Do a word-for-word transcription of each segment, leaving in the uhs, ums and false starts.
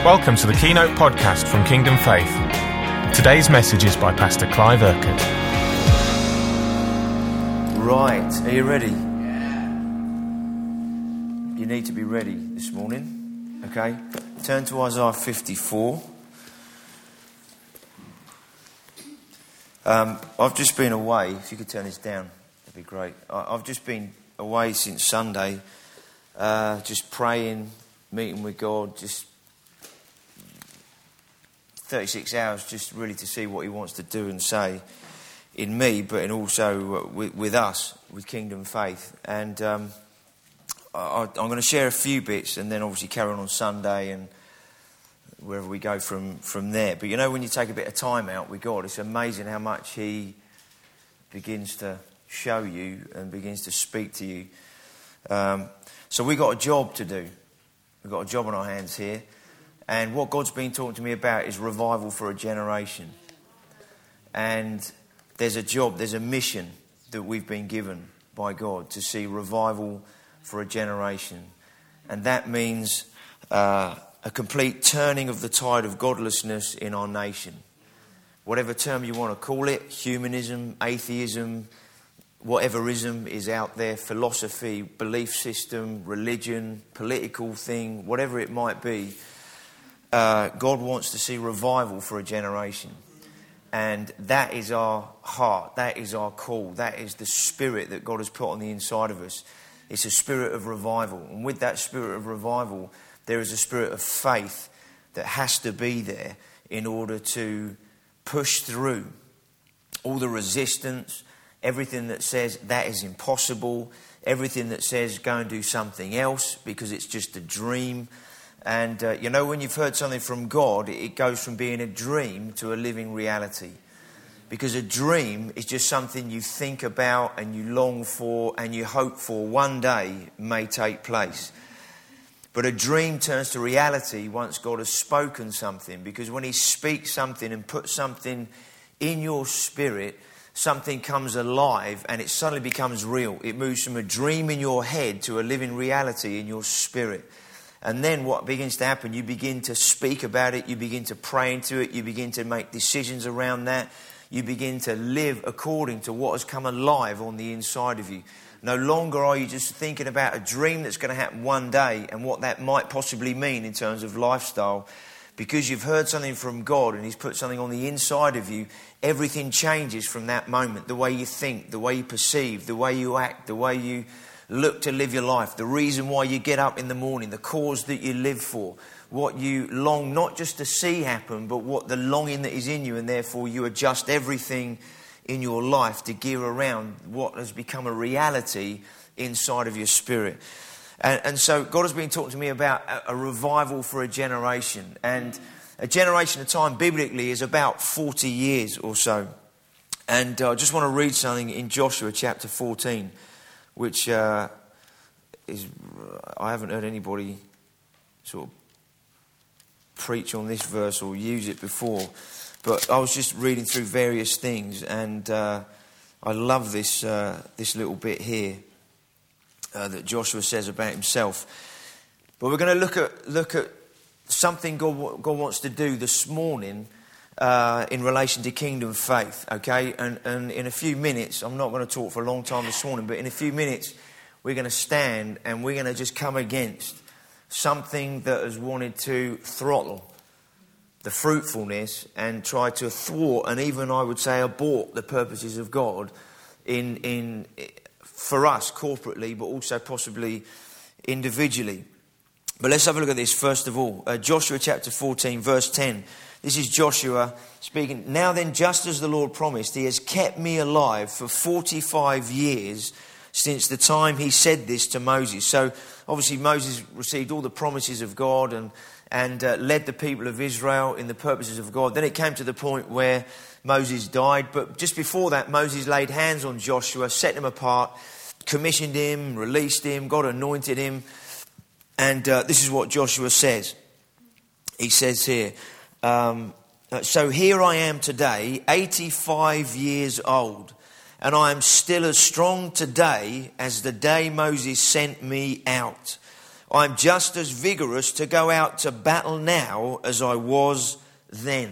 Welcome to the Keynote podcast from Kingdom Faith. Today's message is by Pastor Clive Urquhart. Right, are you ready? Yeah. You need to be ready this morning, okay? Turn to Isaiah fifty-four. Um, I've just been away. If you could turn this down, that'd be great. I, I've just been away since Sunday, uh, just praying, meeting with God, just thirty-six hours just really to see what he wants to do and say in me, but in also with, with us, with Kingdom Faith. And um, I, I'm going to share a few bits and then obviously carry on on Sunday and wherever we go from, from there. But you know, when you take a bit of time out with God, it's amazing how much he begins to show you and begins to speak to you. Um, so we've got a job to do. We've got a job on our hands here. And what God's been talking to me about is revival for a generation. And there's a job, there's a mission that we've been given by God to see revival for a generation. And that means uh, a complete turning of the tide of godlessness in our nation. Whatever term you want to call it, humanism, atheism, whatever ism is out there, philosophy, belief system, religion, political thing, whatever it might be. Uh, God wants to see revival for a generation. And that is our heart. That is our call. That is the spirit that God has put on the inside of us. It's a spirit of revival. And with that spirit of revival, there is a spirit of faith that has to be there in order to push through all the resistance, everything that says that is impossible, everything that says go and do something else because it's just a dream. And, uh, you know, when you've heard something from God, it goes from being a dream to a living reality. Because a dream is just something you think about and you long for and you hope for one day may take place. But a dream turns to reality once God has spoken something. Because when he speaks something and puts something in your spirit, something comes alive and it suddenly becomes real. It moves from a dream in your head to a living reality in your spirit. And then what begins to happen, you begin to speak about it, you begin to pray into it, you begin to make decisions around that, you begin to live according to what has come alive on the inside of you. No longer are you just thinking about a dream that's going to happen one day and what that might possibly mean in terms of lifestyle. Because you've heard something from God and he's put something on the inside of you, everything changes from that moment. The way you think, the way you perceive, the way you act, the way you look to live your life, the reason why you get up in the morning, the cause that you live for, what you long not just to see happen, but what the longing that is in you, and therefore you adjust everything in your life to gear around what has become a reality inside of your spirit. And, and so God has been talking to me about a, a revival for a generation. And a generation of time biblically is about forty years or so. And uh, I just want to read something in Joshua chapter fourteen. Which uh, is, I haven't heard anybody sort of preach on this verse or use it before. But I was just reading through various things, and uh, I love this uh, this little bit here uh, that Joshua says about himself. But we're going to look at look at something God God wants to do this morning. Uh, in relation to Kingdom Faith, okay? And, and in a few minutes, I'm not going to talk for a long time this morning, but in a few minutes, we're going to stand and we're going to just come against something that has wanted to throttle the fruitfulness and try to thwart and even, I would say, abort the purposes of God in in for us corporately, but also possibly individually. But let's have a look at this first of all. Uh, Joshua chapter fourteen, verse ten. This is Joshua speaking. Now then, just as the Lord promised, he has kept me alive for forty-five years since the time he said this to Moses. So obviously Moses received all the promises of God and, and uh, led the people of Israel in the purposes of God. Then it came to the point where Moses died. But just before that, Moses laid hands on Joshua, set him apart, commissioned him, released him, God anointed him. And uh, this is what Joshua says. He says here, Um, so here I am today, eighty-five years old, and I am still as strong today as the day Moses sent me out. I'm just as vigorous to go out to battle now as I was then.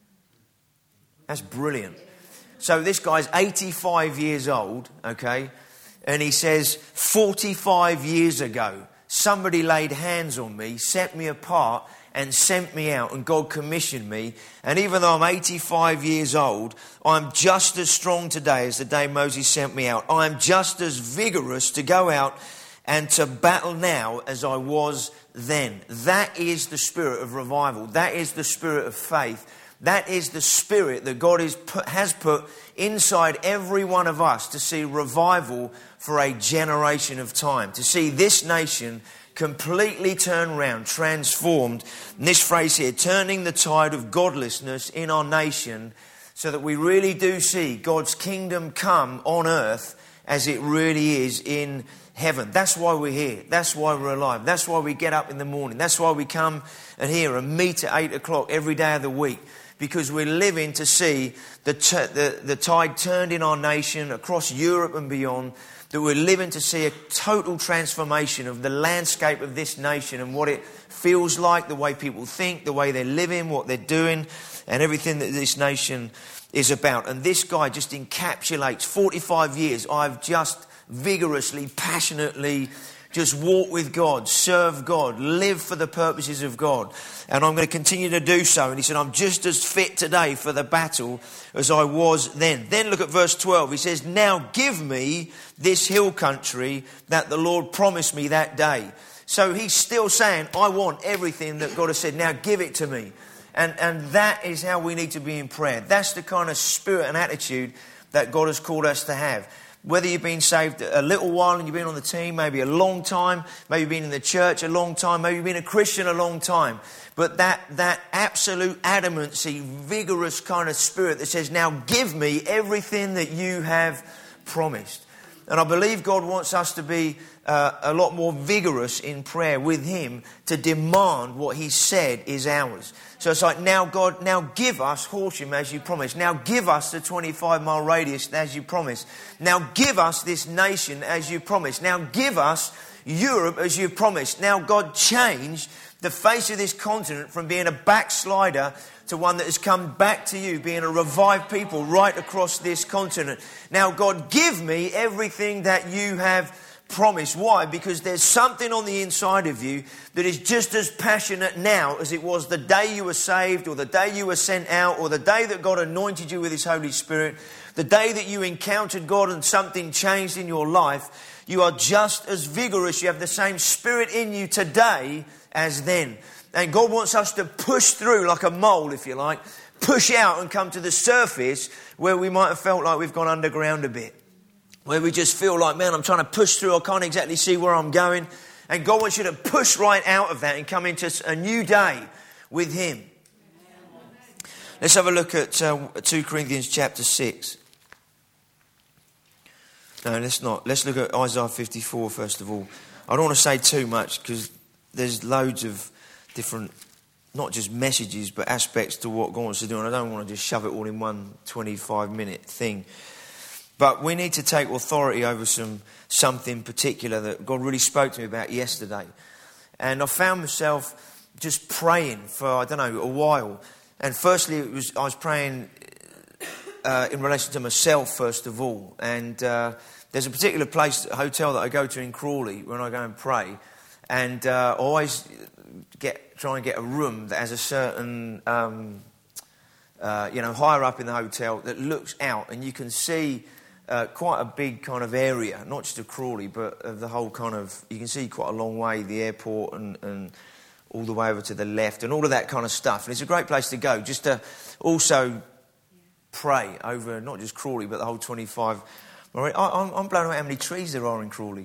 That's brilliant. So this guy's eighty-five years old, okay? And he says, forty-five years ago, somebody laid hands on me, set me apart and sent me out, and God commissioned me. And even though I'm eighty-five years old, I'm just as strong today as the day Moses sent me out. I'm just as vigorous to go out and to battle now as I was then. That is the spirit of revival. That is the spirit of faith. That is the spirit that God is put, has put inside every one of us to see revival for a generation of time. To see this nation completely turned around, transformed. And this phrase here, turning the tide of godlessness in our nation, so that we really do see God's kingdom come on earth as it really is in heaven. That's why we're here. That's why we're alive. That's why we get up in the morning. That's why we come and here and meet at eight o'clock every day of the week. Because we're living to see the, t- the, the tide turned in our nation, across Europe and beyond. That we're living to see a total transformation of the landscape of this nation and what it feels like, the way people think, the way they're living, what they're doing, and everything that this nation is about. And this guy just encapsulates forty-five years. I've just vigorously, passionately just walk with God, serve God, live for the purposes of God. And I'm going to continue to do so. And he said, I'm just as fit today for the battle as I was then. Then look at verse twelve. He says, now give me this hill country that the Lord promised me that day. So he's still saying, I want everything that God has said. Now give it to me. And, and that is how we need to be in prayer. That's the kind of spirit and attitude that God has called us to have. Whether you've been saved a little while and you've been on the team, maybe a long time, maybe you've been in the church a long time, maybe you've been a Christian a long time. But that, that absolute adamancy, vigorous kind of spirit that says, now give me everything that you have promised. And I believe God wants us to be uh, a lot more vigorous in prayer with him to demand what he said is ours. So it's like, now God, now give us Horsham as you promised. Now give us the twenty-five mile radius as you promised. Now give us this nation as you promised. Now give us Europe as you promised. Now God, change the face of this continent from being a backslider to one that has come back to you, being a revived people right across this continent. Now God, give me everything that you have promised. Why? Because there's something on the inside of you that is just as passionate now as it was the day you were saved, or the day you were sent out, or the day that God anointed you with his Holy Spirit, the day that you encountered God and something changed in your life. You are just as vigorous. You have the same spirit in you today as then. And God wants us to push through like a mole, if you like, push out and come to the surface where we might have felt like we've gone underground a bit. Where we just feel like, man, I'm trying to push through. I can't exactly see where I'm going. And God wants you to push right out of that and come into a new day with him. Let's have a look at uh, two Corinthians chapter six. No, let's not. Let's look at Isaiah fifty-four first of all. I don't want to say too much because there's loads of different, not just messages, but aspects to what God wants to do. And I don't want to just shove it all in one twenty-five minute thing. But we need to take authority over some something particular that God really spoke to me about yesterday. And I found myself just praying for, I don't know, a while. And firstly, it was I was praying uh, in relation to myself, first of all. And uh, there's a particular place, a hotel that I go to in Crawley when I go and pray. And uh, I always get try and get a room that has a certain, um, uh, you know, higher up in the hotel that looks out. And you can see Uh, quite a big kind of area, not just of Crawley, but of the whole kind of, you can see quite a long way, the airport and, and all the way over to the left and all of that kind of stuff. And it's a great place to go, just to also pray over not just Crawley, but the whole twenty-five. I, I'm, I'm blown away how many trees there are in Crawley.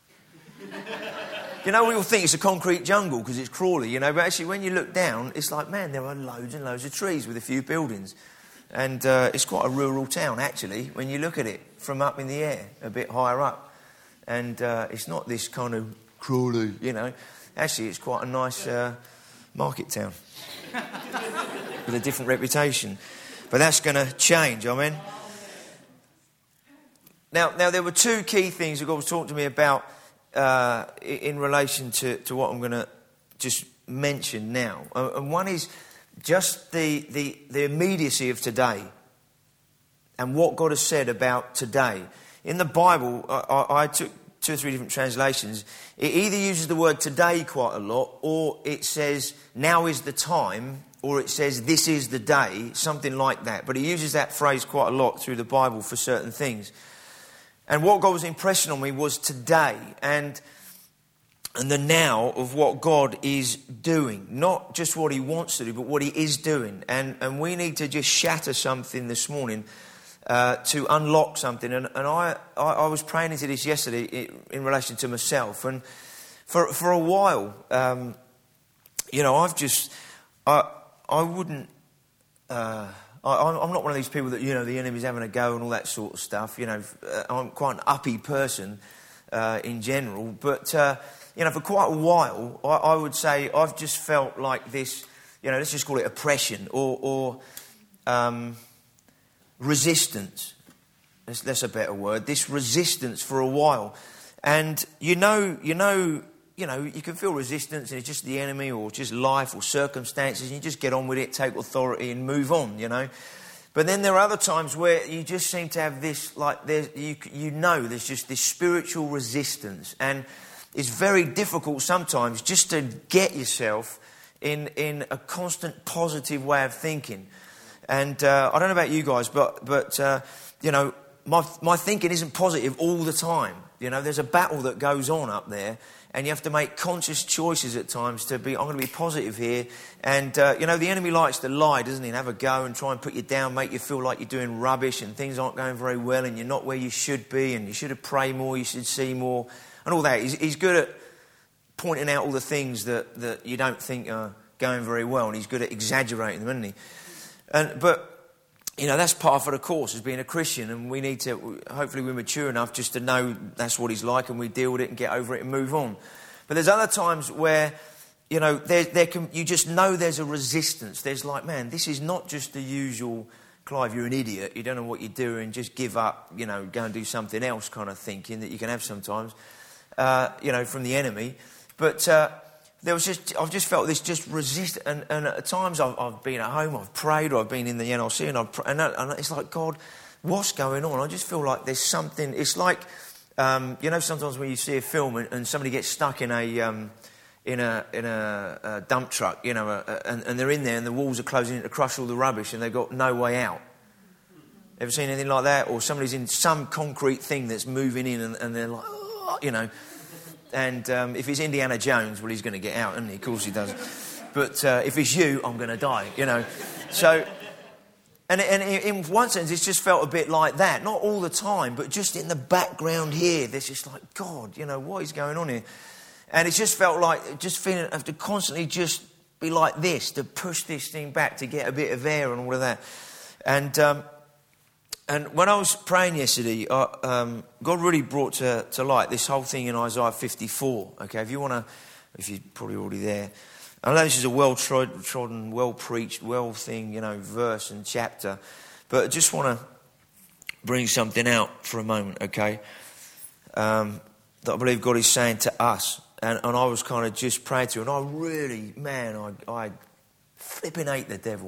You know, we all think it's a concrete jungle because it's Crawley, you know, but actually when you look down, it's like, man, there are loads and loads of trees with a few buildings. And uh, it's quite a rural town, actually, when you look at it from up in the air, a bit higher up. And uh, it's not this kind of Crawley, you know. Actually, it's quite a nice uh, market town with a different reputation. But that's going to change, amen. Now, now, there were two key things that God was talking to me about uh, in relation to, to what I'm going to just mention now. Uh, and one is just the, the, the immediacy of today and what God has said about today. In the Bible, I, I, I took two or three different translations. It either uses the word today quite a lot, or it says now is the time, or it says this is the day, something like that. But it uses that phrase quite a lot through the Bible for certain things. And what God was impressing on me was today and, and the now of what God is doing. Not just what he wants to do, but what he is doing. And, and we need to just shatter something this morning uh, to unlock something. And, and I, I, I was praying into this yesterday in, in relation to myself. And for, for a while, um, you know, I've just... I, I wouldn't... Uh, I, I'm not one of these people that, you know, the enemy's having a go and all that sort of stuff. You know, I'm quite an uppy person uh, in general. But, uh, you know, for quite a while, I, I would say I've just felt like this, you know, let's just call it oppression or, or um, resistance. That's, that's a better word. This resistance for a while. And, you know, you know... You know, you can feel resistance and it's just the enemy or just life or circumstances. And you just get on with it, take authority and move on, you know. But then there are other times where you just seem to have this, like, there's, you, you know, there's just this spiritual resistance. And it's very difficult sometimes just to get yourself in, in a constant positive way of thinking. And uh, I don't know about you guys, but, but uh, you know, my, my thinking isn't positive all the time. You know, there's a battle that goes on up there. And you have to make conscious choices at times to be, I'm going to be positive here. And, uh, you know, the enemy likes to lie, doesn't he? And have a go and try and put you down, make you feel like you're doing rubbish and things aren't going very well and you're not where you should be and you should have prayed more, you should see more and all that. He's, he's good at pointing out all the things that, that you don't think are going very well, and he's good at exaggerating them, isn't he? And, but... You know, that's part of the course as being a Christian, and we need to, hopefully we're mature enough just to know that's what he's like and we deal with it and get over it and move on. But there's other times where, you know, there, there can, you just know there's a resistance. There's like, man, this is not just the usual, Clive, you're an idiot, you don't know what you're doing, just give up, you know, go and do something else kind of thinking that you can have sometimes, uh, you know, from the enemy. But... Uh, There was just, I've just felt this just resist, and, and at times I've, I've been at home, I've prayed, or I've been in the N L C, and, I've, and, and it's like, God, what's going on? I just feel like there's something, it's like, um, you know, sometimes when you see a film and, and somebody gets stuck in a um, in a in a, a dump truck, you know, a, a, and, and they're in there and the walls are closing in to crush all the rubbish and they've got no way out. Ever seen anything like that? Or somebody's in some concrete thing that's moving in and, and they're like, oh, you know... And um, if it's Indiana Jones, well, he's going to get out, isn't he? Of course he does. But uh, if it's you, I'm going to die, you know. So, and, and in one sense, it's just felt a bit like that. Not all the time, but just in the background here, there's just like, God, you know, what is going on here? And it's just felt like, just feeling, I have to constantly just be like this, to push this thing back, to get a bit of air and all of that. And... Um, And when I was praying yesterday, uh, um, God really brought to, to light this whole thing in Isaiah fifty-four. Okay, if you want to, if you're probably already there. I know this is a well-trodden, well-preached, well-thing, you know, verse and chapter. But I just want to bring something out for a moment, okay, um, that I believe God is saying to us. And, and I was kind of just praying to, and I really, man, I, I flipping hate the devil.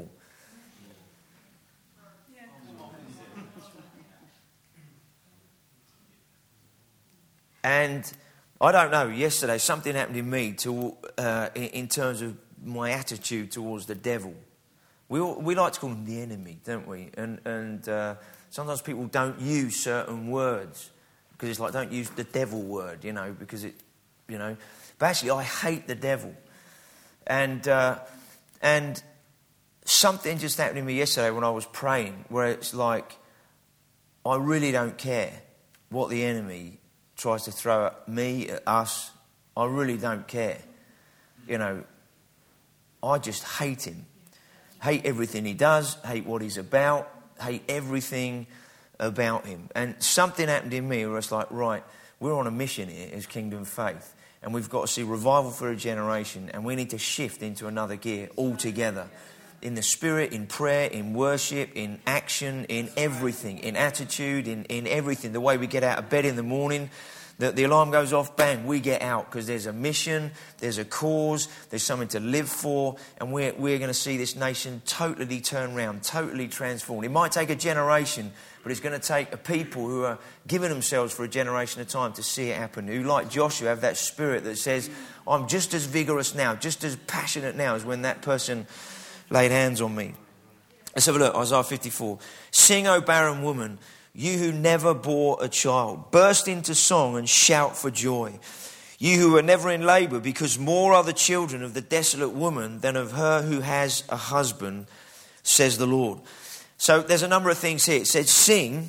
And I don't know, yesterday something happened in me to, uh, in, in terms of my attitude towards the devil. We all, we like to call him the enemy, don't we? And, and uh, sometimes people don't use certain words because it's like, don't use the devil word, you know, because it, you know. But actually, I hate the devil. And, uh, and something just happened to me yesterday when I was praying where it's like, I really don't care what the enemy tries to throw at me, at us. I really don't care. You know, I just hate him. Hate everything he does, hate what he's about, hate everything about him. And something happened in me where it's like, right, we're on a mission here as Kingdom Faith, and we've got to see revival for a generation, and we need to shift into another gear altogether. In the spirit, in prayer, in worship, in action, in everything, in attitude, in, in everything. The way we get out of bed in the morning, The, the alarm goes off, bang, we get out because there's a mission, there's a cause, there's something to live for, and we're, we're going to see this nation totally turn around, totally transformed. It might take a generation, but it's going to take a people who are giving themselves for a generation of time to see it happen, who, like Joshua, have that spirit that says, I'm just as vigorous now, just as passionate now as when that person laid hands on me. Let's have a look, Isaiah fifty-four. Sing, O barren woman, you who never bore a child. Burst into song and shout for joy. You who are never in labour, because more are the children of the desolate woman than of her who has a husband, says the Lord. So there's a number of things here. It says, sing,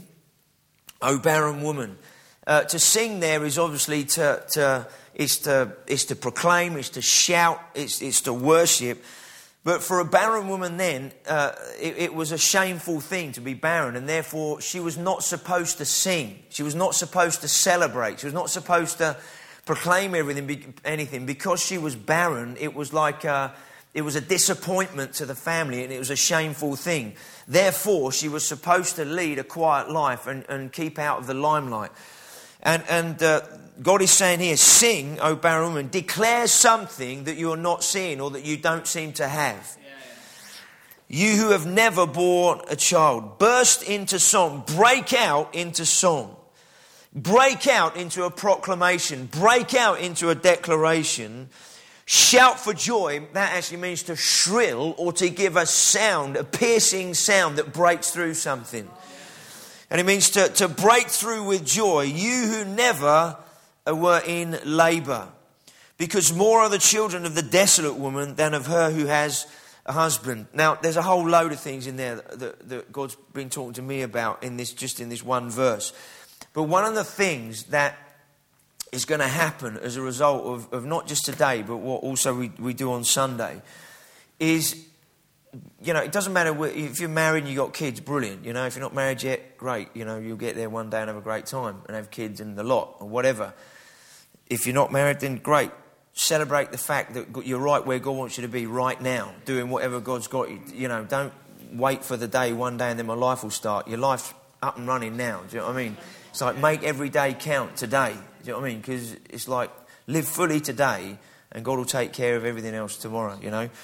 O barren woman. Uh, to sing there is obviously to, to, it's to, it's to proclaim, it's to shout, it's, it's to worship. But for a barren woman then, uh, it, it was a shameful thing to be barren, and therefore she was not supposed to sing. She was not supposed to celebrate. She was not supposed to proclaim everything, anything. Because she was barren, it was like a, it was a disappointment to the family, and it was a shameful thing. Therefore, she was supposed to lead a quiet life and, and keep out of the limelight. And, and uh, God is saying here, sing, O barren woman, declare something that you're not seeing or that you don't seem to have. Yeah, yeah. You who have never borne a child, burst into song, break out into song, break out into a proclamation, break out into a declaration, shout for joy. That actually means to shrill or to give a sound, a piercing sound that breaks through something. And it means to, to break through with joy, you who never were in labour, because more are the children of the desolate woman than of her who has a husband. Now, there's a whole load of things in there that, that, that God's been talking to me about in this, just in this one verse. But one of the things that is going to happen as a result of, of not just today, but what also we, we do on Sunday, is, you know, it doesn't matter if you're married and you've got kids, brilliant. You know, if you're not married yet, great. You know, you'll get there one day and have a great time and have kids and the lot or whatever. If you're not married, then great. Celebrate the fact that you're right where God wants you to be right now, doing whatever God's got you. You know, don't wait for the day one day and then my life will start. Your life's up and running now. Do you know what I mean? It's like make every day count today. Do you know what I mean? Because it's like live fully today and God will take care of everything else tomorrow, you know.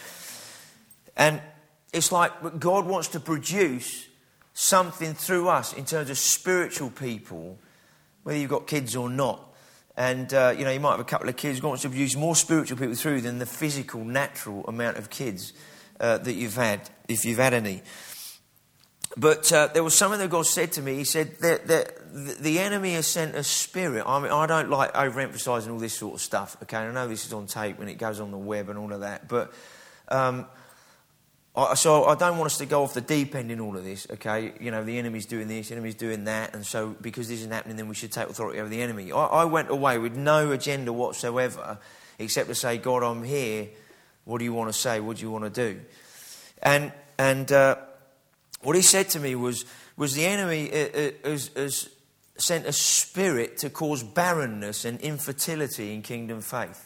And it's like God wants to produce something through us in terms of spiritual people, whether you've got kids or not. And, uh, you know, you might have a couple of kids. God wants to produce more spiritual people through than the physical, natural amount of kids uh, that you've had, if you've had any. But uh, there was something that God said to me. He said that, that the enemy has sent a spirit. I mean, I don't like overemphasising all this sort of stuff, okay? I know this is on tape and it goes on the web and all of that. But um, I, so I don't want us to go off the deep end in all of this, okay? You know, the enemy's doing this, the enemy's doing that, and so because this isn't happening, then we should take authority over the enemy. I, I went away with no agenda whatsoever except to say, God, I'm here. What do you want to say? What do you want to do? And and uh, what he said to me was, was the enemy has, has sent a spirit to cause barrenness and infertility in Kingdom Faith.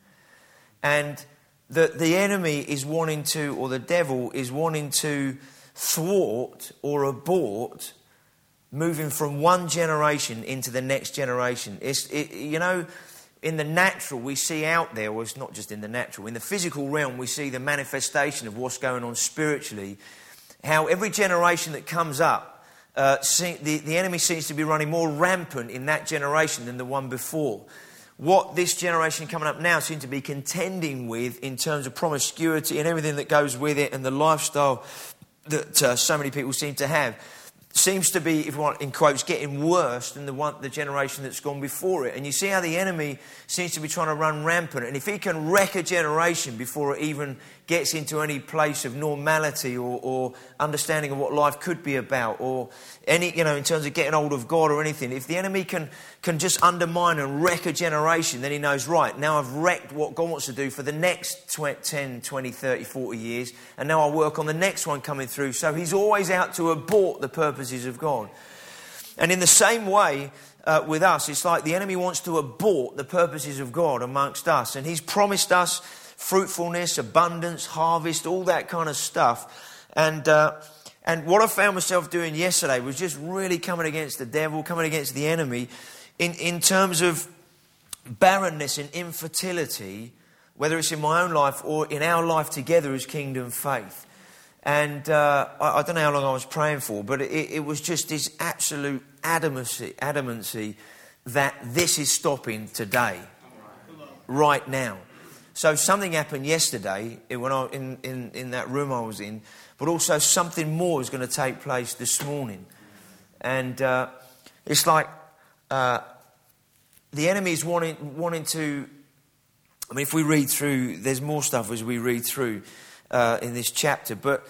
And that the enemy is wanting to, or the devil is wanting to thwart or abort moving from one generation into the next generation. It's, it, you know, in the natural we see out there, well, it's not just in the natural, in the physical realm we see the manifestation of what's going on spiritually, how every generation that comes up, uh, see, the, the enemy seems to be running more rampant in that generation than the one before. What this generation coming up now seems to be contending with in terms of promiscuity and everything that goes with it and the lifestyle that uh, so many people seem to have seems to be, if you want, in quotes, getting worse than the one, the generation that's gone before it. And you see how the enemy seems to be trying to run rampant. And if he can wreck a generation before it even gets into any place of normality or, or understanding of what life could be about, or any, you know, in terms of getting hold of God or anything, if the enemy can can just undermine and wreck a generation, then he knows, right, now I've wrecked what God wants to do for the next ten, twenty, thirty, forty years, and now I'll work on the next one coming through. So he's always out to abort the purposes of God. And in the same way, uh, with us, it's like the enemy wants to abort the purposes of God amongst us. And he's promised us fruitfulness, abundance, harvest, all that kind of stuff. And uh, and what I found myself doing yesterday was just really coming against the devil, coming against the enemy, in, in terms of barrenness and infertility, whether it's in my own life or in our life together as Kingdom Faith. And uh, I, I don't know how long I was praying for, but it, it was just this absolute adamancy, adamancy that this is stopping today, right now. So something happened yesterday when I, in, in, in that room I was in, but also something more is going to take place this morning. And uh, it's like uh, the enemy is wanting, wanting to... I mean, if we read through, there's more stuff as we read through uh, in this chapter. But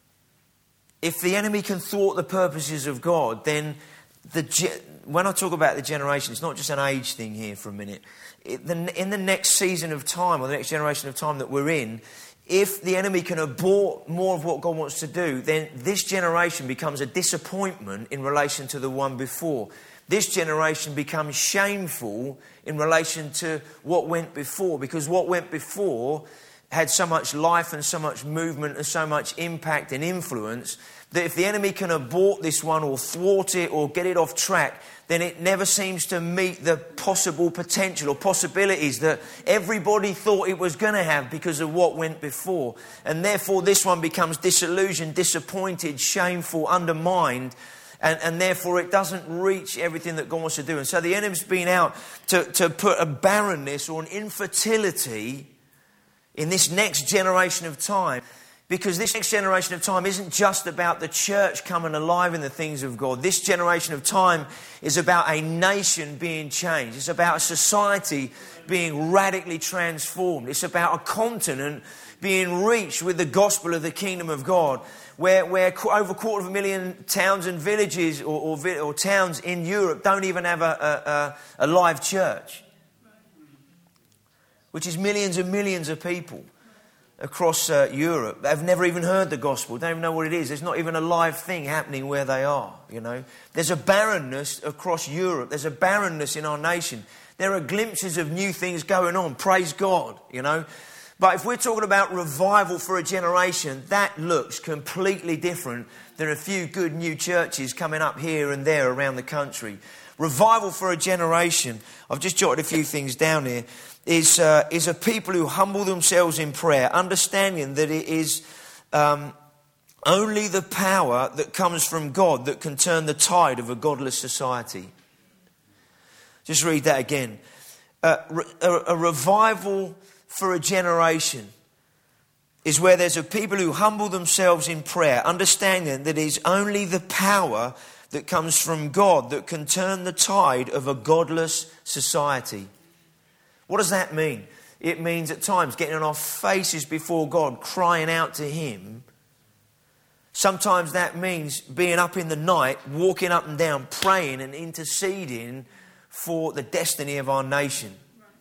if the enemy can thwart the purposes of God, then the ge- when I talk about the generation, it's not just an age thing here for a minute. It, the, in the next season of time, or the next generation of time that we're in, if the enemy can abort more of what God wants to do, then this generation becomes a disappointment in relation to the one before. This generation becomes shameful in relation to what went before, because what went before had so much life and so much movement and so much impact and influence that if the enemy can abort this one or thwart it or get it off track, then it never seems to meet the possible potential or possibilities that everybody thought it was going to have because of what went before. And therefore this one becomes disillusioned, disappointed, shameful, undermined. And, and therefore it doesn't reach everything that God wants to do. And so the enemy's been out to, to put a barrenness or an infertility in this next generation of time. Because this next generation of time isn't just about the church coming alive in the things of God. This generation of time is about a nation being changed. It's about a society being radically transformed. It's about a continent being reached with the gospel of the kingdom of God. Where, where over a quarter of a million towns and villages or, or, or towns in Europe don't even have a, a, a live church. Which is millions and millions of people across uh, Europe. They've never even heard the gospel. Don't even know what it is. There's not even a live thing happening where they are, you know. There's a barrenness across Europe. There's a barrenness in our nation. There are glimpses of new things going on. Praise God, you know. But if we're talking about revival for a generation, that looks completely different than a few good new churches coming up here and there around the country. Revival for a generation, I've just jotted a few things down here, is uh, is a people who humble themselves in prayer, understanding that it is um, only the power that comes from God that can turn the tide of a godless society. Just read that again. Uh, a, a revival for a generation is where there's a people who humble themselves in prayer, understanding that it is only the power that comes from God that can turn the tide of a godless society. What does that mean? It means at times getting on our faces before God, crying out to Him. Sometimes that means being up in the night, walking up and down, praying and interceding for the destiny of our nation.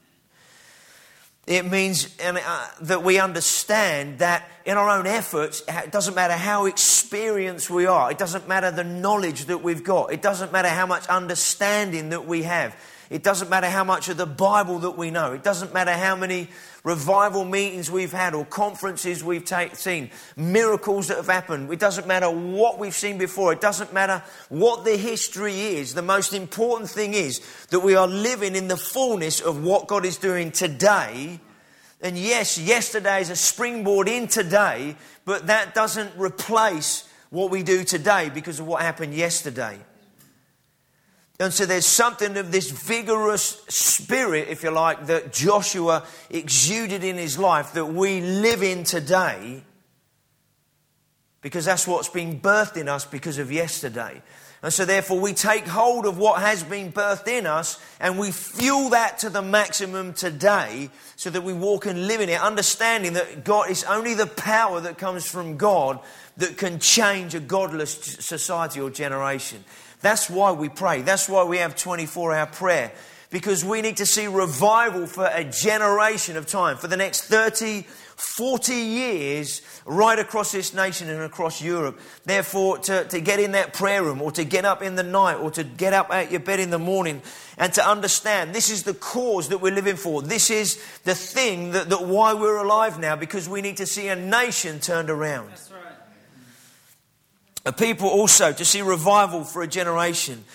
It means uh, that we understand that in our own efforts, it doesn't matter how experienced we are. It doesn't matter the knowledge that we've got. It doesn't matter how much understanding that we have. It doesn't matter how much of the Bible that we know. It doesn't matter how many revival meetings we've had or conferences we've take, seen, miracles that have happened. It doesn't matter what we've seen before. It doesn't matter what the history is. The most important thing is that we are living in the fullness of what God is doing today. And yes, yesterday is a springboard in today, but that doesn't replace what we do today because of what happened yesterday. And so there's something of this vigorous spirit, if you like, that Joshua exuded in his life that we live in today, because that's what's been birthed in us because of yesterday. And so therefore we take hold of what has been birthed in us and we fuel that to the maximum today so that we walk and live in it, understanding that God is only the power that comes from God that can change a godless society or generation. That's why we pray. That's why we have twenty-four hour prayer. Because we need to see revival for a generation of time. For the next thirty, forty years, right across this nation and across Europe. Therefore, to, to get in that prayer room or to get up in the night or to get up out your bed in the morning and to understand this is the cause that we're living for. This is the thing that, that why we're alive now, because we need to see a nation turned around. That's right. A people also to see revival for a generation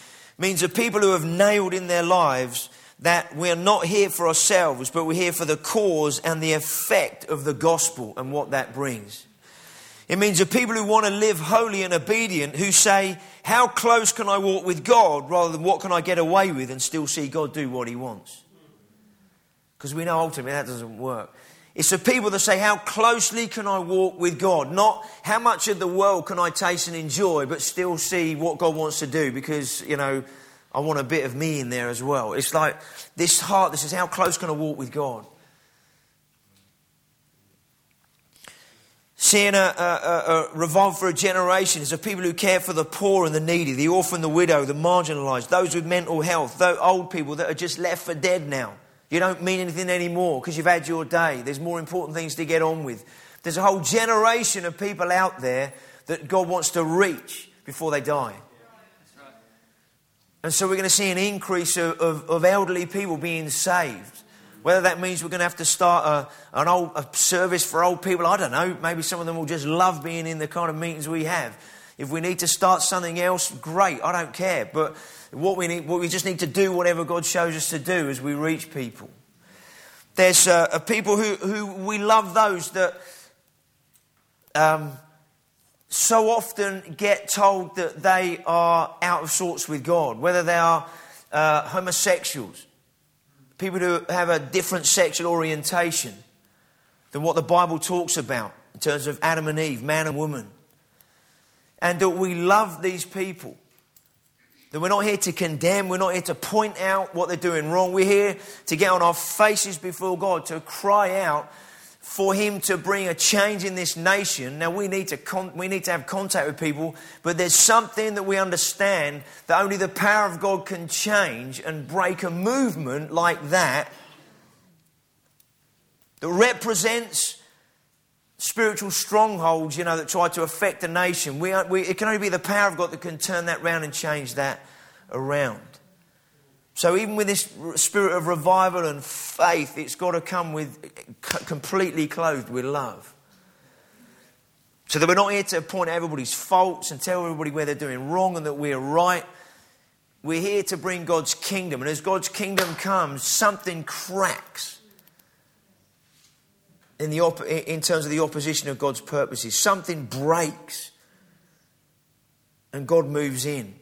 means that people who have nailed in their lives that we're not here for ourselves, but we're here for the cause and the effect of the gospel and what that brings. It means that people who want to live holy and obedient, who say, how close can I walk with God rather than what can I get away with and still see God do what he wants? Because we know ultimately that doesn't work. It's the people that say, how closely can I walk with God? Not how much of the world can I taste and enjoy, but still see what God wants to do because, you know, I want a bit of me in there as well. It's like this heart that says, how close can I walk with God? Seeing a, a, a revival for a generation is of people who care for the poor and the needy, the orphan, the widow, the marginalised, those with mental health, those old people that are just left for dead now. You don't mean anything anymore because you've had your day. There's more important things to get on with. There's a whole generation of people out there that God wants to reach before they die. And so we're going to see an increase of, of, of elderly people being saved. Whether that means we're going to have to start a, an old a service for old people, I don't know. Maybe some of them will just love being in the kind of meetings we have. If we need to start something else, great, I don't care. But what we need, what we just need to do, whatever God shows us to do as we reach people. There's uh, people who, who we love those that um, so often get told that they are out of sorts with God. Whether they are uh, homosexuals, people who have a different sexual orientation than what the Bible talks about in terms of Adam and Eve, man and woman. And that we love these people. That we're not here to condemn, we're not here to point out what they're doing wrong. We're here to get on our faces before God, to cry out for him to bring a change in this nation. Now we need to con- we need to have contact with people, but there's something that we understand that only the power of God can change and break a movement like that that represents spiritual strongholds, you know, that try to affect the nation. We, are, we it can only be the power of God that can turn that round and change that around. So even with this spirit of revival and faith, it's got to come with completely clothed with love. So that we're not here to point out everybody's faults and tell everybody where they're doing wrong and that we're right. We're here to bring God's kingdom. And as God's kingdom comes, something cracks in the op- in terms of the opposition of God's purposes. Something breaks and God moves in.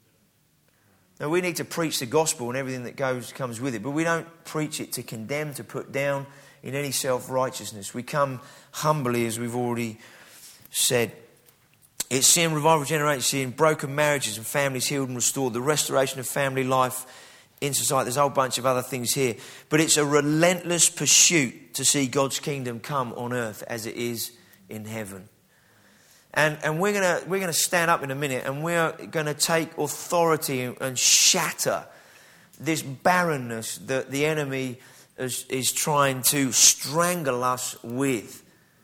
Now we need to preach the gospel and everything that goes comes with it, but we don't preach it to condemn, to put down in any self-righteousness. We come humbly, as we've already said. It's seeing revival generation, seeing broken marriages and families healed and restored, the restoration of family life in society. There's a whole bunch of other things here. But it's a relentless pursuit to see God's kingdom come on earth as it is in heaven. And, and we're going to we're going to stand up in a minute and we're going to take authority and, and shatter this barrenness that the enemy is, is trying to strangle us with.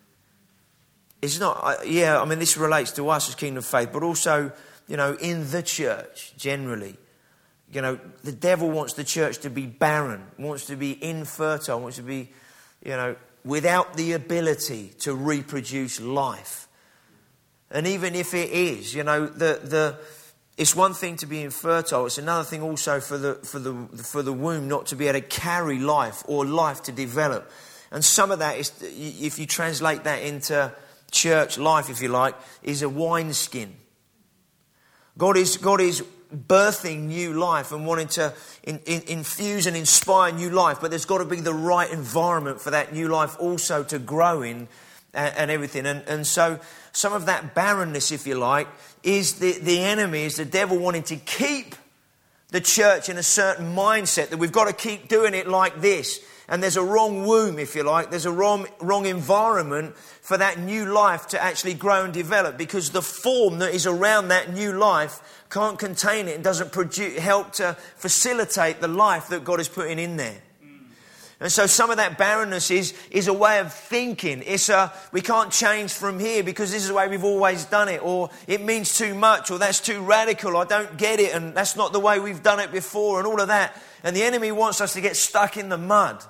It's not, yeah, I mean, this relates to us as Kingdom of Faith, but also, you know, in the church generally. You know, the devil wants the church to be barren, wants to be infertile, wants to be, you know, without the ability to reproduce life. And even if it is, you know, the the it's one thing to be infertile. It's another thing also for the for the for the womb not to be able to carry life or life to develop. And some of that is, if you translate that into church life, if you like, is a wineskin. God is God is birthing new life and wanting to in, in, infuse and inspire new life, but there's got to be the right environment for that new life also to grow in and, and everything. And and so. Some of that barrenness, if you like, is the, the enemy, is the devil wanting to keep the church in a certain mindset that we've got to keep doing it like this. And there's a wrong womb, if you like. There's a wrong, wrong environment for that new life to actually grow and develop, because the form that is around that new life can't contain it and doesn't produce, help to facilitate the life that God is putting in there. And so some of that barrenness is, is a way of thinking. It's a, we can't change from here because this is the way we've always done it. Or it means too much, or that's too radical. I don't get it, and that's not the way we've done it before, and all of that. And the enemy wants us to get stuck in the mud.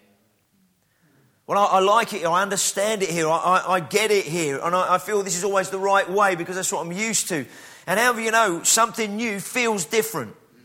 Well, I, I like it here. I understand it here. I, I, I get it here. And I, I feel this is always the right way because that's what I'm used to. And however you know, something new feels different.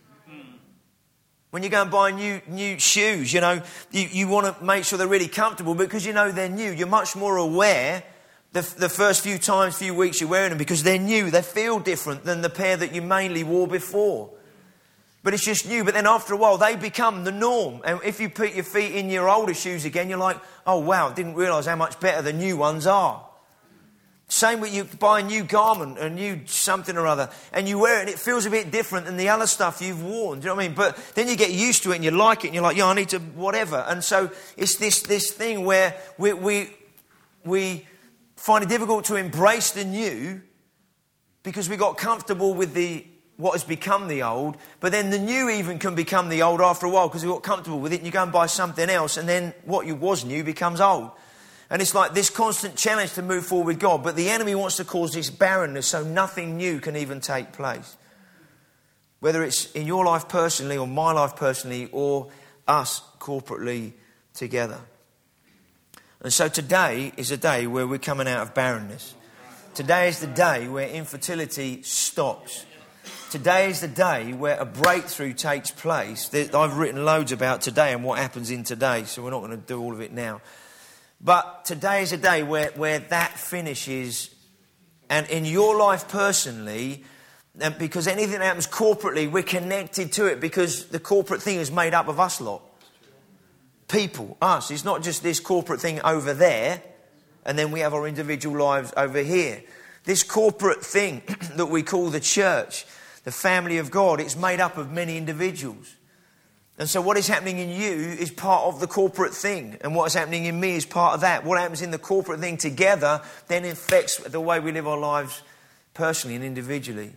When you go and buy new new shoes, you know, you, you want to make sure they're really comfortable because you know they're new. You're much more aware the, the first few times, few weeks you're wearing them because they're new. They feel different than the pair that you mainly wore before. But it's just new. But then after a while, they become the norm. And if you put your feet in your older shoes again, you're like, oh, wow, I didn't realise how much better the new ones are. Same with you buy a new garment, a new something or other, and you wear it and it feels a bit different than the other stuff you've worn. Do you know what I mean? But then you get used to it and you like it and you're like, yeah, I need to whatever. And so it's this this thing where we we we find it difficult to embrace the new because we got comfortable with the what has become the old. But then the new even can become the old after a while because we got comfortable with it and you go and buy something else and then what you was new becomes old. And it's like this constant challenge to move forward with God. But the enemy wants to cause this barrenness so nothing new can even take place. Whether it's in your life personally or my life personally or us corporately together. And so today is a day where we're coming out of barrenness. Today is the day where infertility stops. Today is the day where a breakthrough takes place. I've written loads about today and what happens in today, so we're not going to do all of it now. But today is a day where, where that finishes. And in your life personally, and because anything that happens corporately, we're connected to it because the corporate thing is made up of us lot. People, us. It's not just this corporate thing over there and then we have our individual lives over here. This corporate thing that we call the church, the family of God, it's made up of many individuals. And so what is happening in you is part of the corporate thing. And what is happening in me is part of that. What happens in the corporate thing together then affects the way we live our lives personally and individually.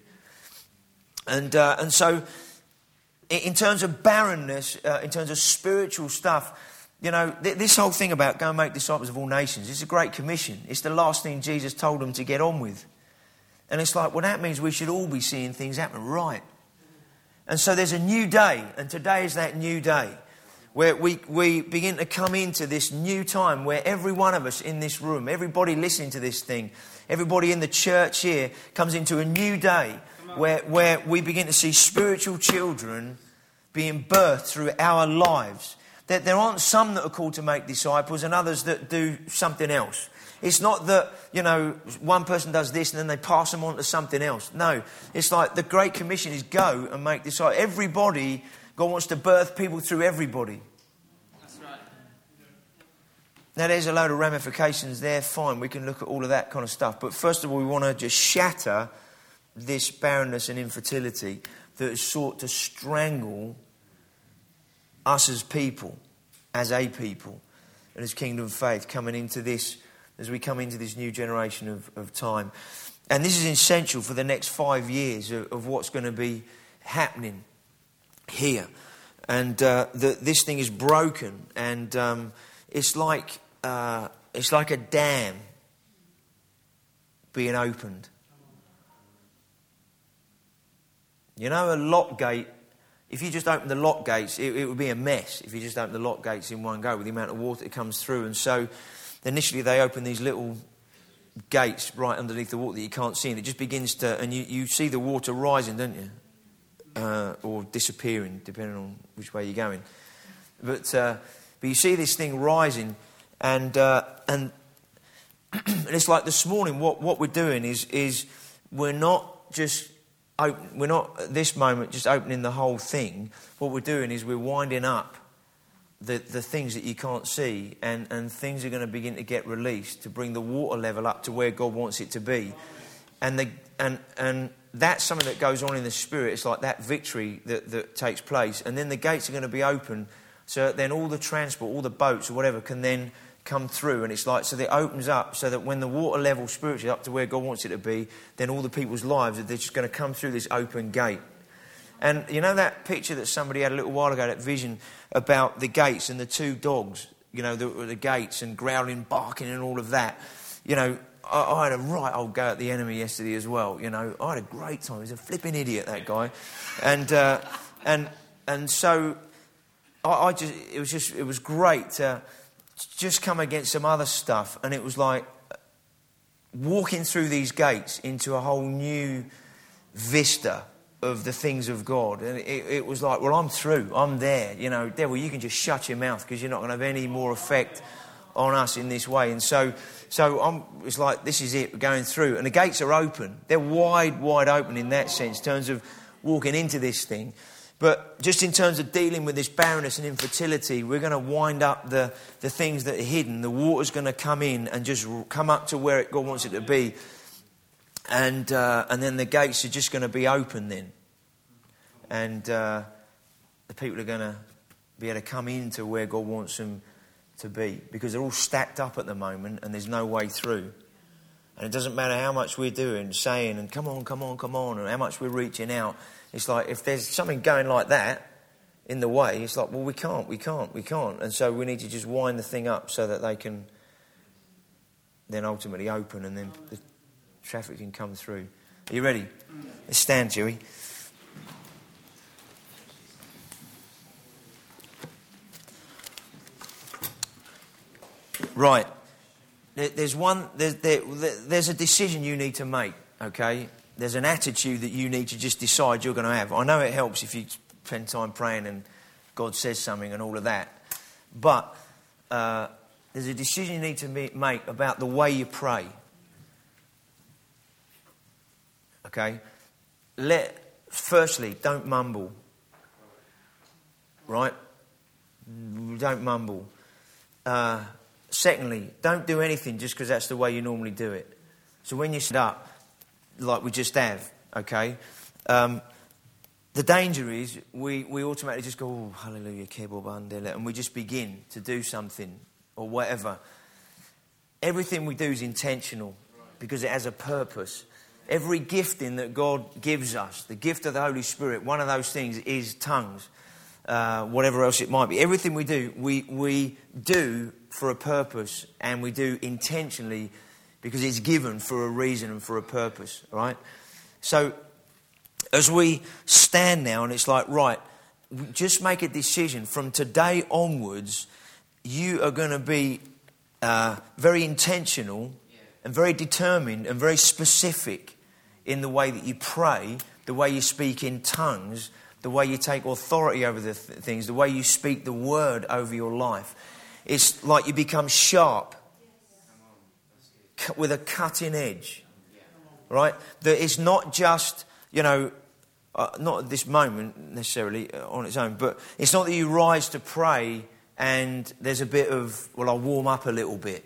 And uh, and so in terms of barrenness, uh, in terms of spiritual stuff, you know, th- this whole thing about go and make disciples of all nations, it's a great commission. It's the last thing Jesus told them to get on with. And it's like, well, that means we should all be seeing things happen right. And so there's a new day, and today is that new day where we, we begin to come into this new time where every one of us in this room, everybody listening to this thing, everybody in the church here comes into a new day where, where we begin to see spiritual children being birthed through our lives. That there aren't some that are called to make disciples and others that do something else. It's not that, you know, one person does this and then they pass them on to something else. No, it's like the Great Commission is go and make disciples. Everybody, God wants to birth people through everybody. That's right. Now, there's a load of ramifications there. Fine, we can look at all of that kind of stuff. But first of all, we want to just shatter this barrenness and infertility that has sought to strangle us as people, as a people, and as Kingdom Faith coming into this as we come into this new generation of, of time. And this is essential for the next five years of, of what's going to be happening here. And uh, the, this thing is broken, and um, it's like uh, it's like a dam being opened. You know, a lock gate, if you just open the lock gates, it, it would be a mess if you just open the lock gates in one go with the amount of water that comes through. And so initially they open these little gates right underneath the water that you can't see, and it just begins to, and you, you see the water rising, don't you? Uh, or disappearing, depending on which way you're going. But uh, but you see this thing rising, and uh, and, and it's like this morning. What what we're doing is is we're not just open, we're not at this moment just opening the whole thing. What we're doing is we're winding up The, the things that you can't see, and, and things are going to begin to get released to bring the water level up to where God wants it to be. And the, and and that's something that goes on in the Spirit. It's like that victory that, that takes place. And then the gates are going to be open, so then all the transport, all the boats or whatever can then come through. And it's like, so that it opens up so that when the water level spiritually up to where God wants it to be, then all the people's lives, they're just going to come through this open gate. And you know that picture that somebody had a little while ago, that vision about the gates and the two dogs, you know, the, the gates and growling, barking and all of that. You know, I, I had a right old go at the enemy yesterday as well. You know, I had a great time. He was a flipping idiot, that guy. And uh, and and so I, I just, it was just, it was great to just come against some other stuff. And it was like walking through these gates into a whole new vista of the things of God. And it, it was like, well, I'm through. I'm there. You know, devil, you can just shut your mouth because you're not going to have any more effect on us in this way. And so so I'm, it's like, this is it. We're going through. And the gates are open. They're wide, wide open in that sense, in terms of walking into this thing. But just in terms of dealing with this barrenness and infertility, we're going to wind up the, the things that are hidden. The water's going to come in and just come up to where it, God wants it to be. And uh, and then the gates are just going to be open then. And uh, the people are going to be able to come into where God wants them to be. Because they're all stacked up at the moment and there's no way through. And it doesn't matter how much we're doing, saying, and come on, come on, come on, and how much we're reaching out. It's like, if there's something going like that in the way, it's like, well, we can't, we can't, we can't. And so we need to just wind the thing up so that they can then ultimately open and then the traffic can come through. Are you ready? Let's stand, Joey. Right. There's one. There's, there, there's a decision you need to make, okay? There's an attitude that you need to just decide you're going to have. I know it helps if you spend time praying and God says something and all of that. But uh, there's a decision you need to make about the way you pray. Okay? Let Firstly, don't mumble. Right? Don't mumble. Uh, secondly, don't do anything just because that's the way you normally do it. So when you sit up, like we just have, okay? Um, the danger is we, we automatically just go, oh, hallelujah, kebo bandela, and we just begin to do something or whatever. Everything we do is intentional because it has a purpose. Every gifting that God gives us, the gift of the Holy Spirit, one of those things is tongues, uh, whatever else it might be. Everything we do, we we do for a purpose, and we do intentionally because it's given for a reason and for a purpose, right? So as we stand now and it's like, right, just make a decision. From today onwards, you are going to be uh, very intentional and very determined and very specific in the way that you pray, the way you speak in tongues, the way you take authority over the th- things, the way you speak the word over your life. It's like you become sharp with a cutting edge, right? That it's not just, you know, uh, not at this moment necessarily uh, on its own, but it's not that you rise to pray and there's a bit of, well, I'll warm up a little bit.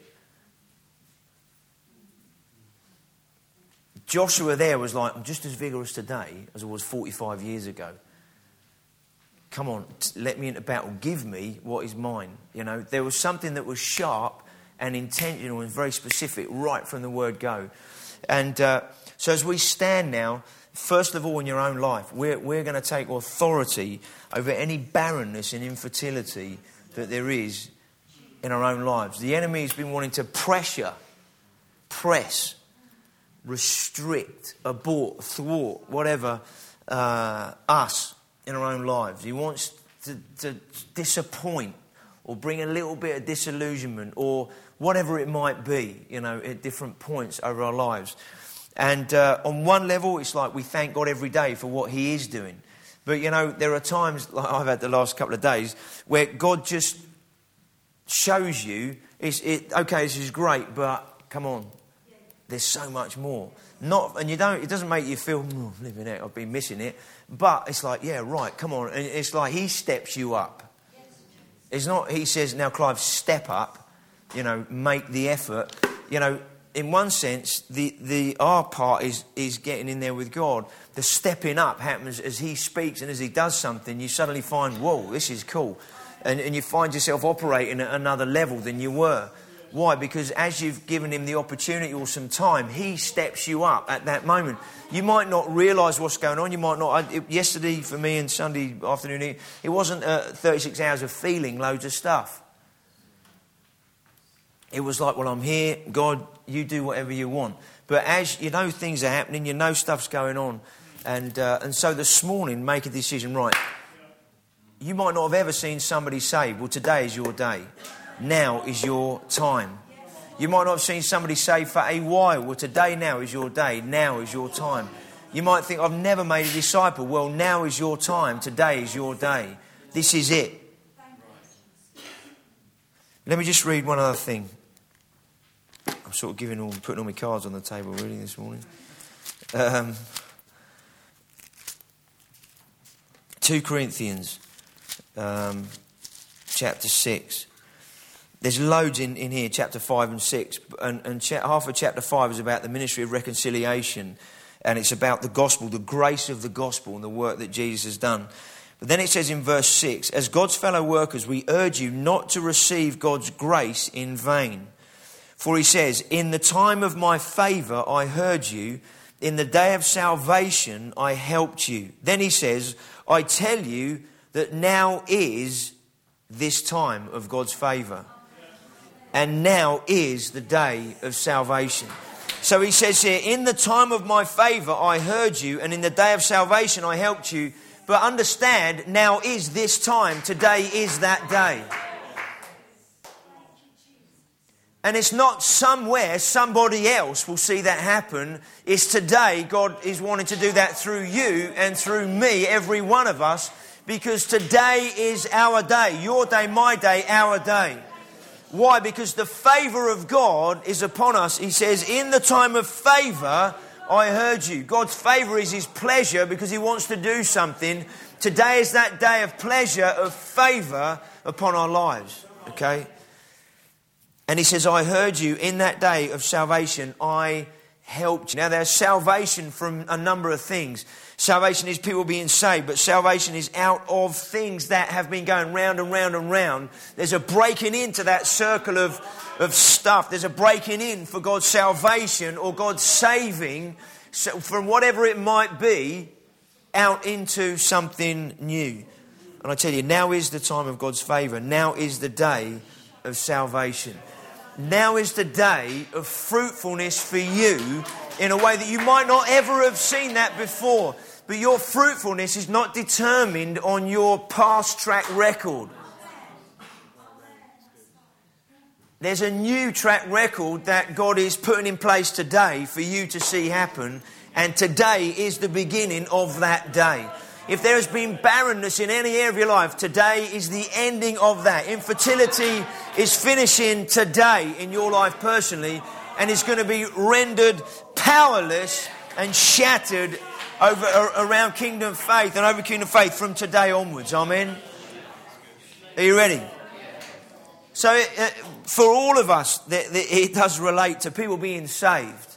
Joshua there was like, I'm just as vigorous today as I was forty-five years ago. Come on, let me into battle. Give me what is mine. You know, there was something that was sharp and intentional and very specific right from the word go. And uh, so as we stand now, first of all in your own life, we're, we're going to take authority over any barrenness and infertility that there is in our own lives. The enemy has been wanting to pressure, press, restrict, abort, thwart, whatever, uh, us in our own lives. He wants to, to disappoint or bring a little bit of disillusionment or whatever it might be, you know, at different points over our lives. And uh, on one level, it's like we thank God every day for what he is doing. But, you know, there are times, like I've had the last couple of days, where God just shows you, it's, it, okay, this is great, but come on, there's so much more. Not, and you don't. It doesn't make you feel, oh, living it, I've been missing it. But it's like, yeah, right, come on. And it's like he steps you up. It's not, he says, now Clive, step up, you know, make the effort. You know, in one sense, the, the our part is, is getting in there with God. The stepping up happens as he speaks and as he does something, you suddenly find, whoa, this is cool. And, and you find yourself operating at another level than you were. Why? Because as you've given him the opportunity or some time, he steps you up at that moment. You might not realise what's going on. You might not. I, it, yesterday for me and Sunday afternoon, it, it wasn't uh, thirty-six hours of feeling loads of stuff. It was like, well, I'm here. God, you do whatever you want. But as you know things are happening, you know stuff's going on. And, uh, and so this morning, make a decision, right. You might not have ever seen somebody say, well, today is your day. Now is your time. You might not have seen somebody say for a while, well, today now is your day. Now is your time. You might think, I've never made a disciple. Well, now is your time. Today is your day. This is it. Let me just read one other thing. I'm sort of giving all, putting all my cards on the table really this morning. Um, Second Corinthians um, chapter six. There's loads in, in here, chapter five and six. And, and cha- half of chapter five is about the ministry of reconciliation. And it's about the gospel, the grace of the gospel and the work that Jesus has done. But then it says in verse six, as God's fellow workers, we urge you not to receive God's grace in vain. For he says, in the time of my favour I heard you. In the day of salvation I helped you. Then he says, I tell you that now is this time of God's favour. And now is the day of salvation. So he says here, in the time of my favour I heard you, and in the day of salvation I helped you. But understand, now is this time. Today is that day. And it's not somewhere somebody else will see that happen. It's today God is wanting to do that through you and through me, every one of us. Because today is our day. Your day, my day, our day. Why? Because the favour of God is upon us. He says, in the time of favour, I heard you. God's favour is his pleasure because he wants to do something. Today is that day of pleasure, of favour upon our lives. Okay? And he says, I heard you in that day of salvation. I helped you. Now there's salvation from a number of things. Salvation is people being saved, but salvation is out of things that have been going round and round and round. There's a breaking into that circle of, of stuff. There's a breaking in for God's salvation or God's saving, so from whatever it might be, out into something new. And I tell you, now is the time of God's favour. Now is the day of salvation. Now is the day of fruitfulness for you in a way that you might not ever have seen that before. But your fruitfulness is not determined on your past track record. There's a new track record that God is putting in place today for you to see happen. And today is the beginning of that day. If there has been barrenness in any area of your life, today is the ending of that. Infertility is finishing today in your life personally, and it's going to be rendered powerless and shattered over around Kingdom Faith and over Kingdom Faith from today onwards. Amen. Are you ready? So uh, for all of us, th- th- it does relate to people being saved.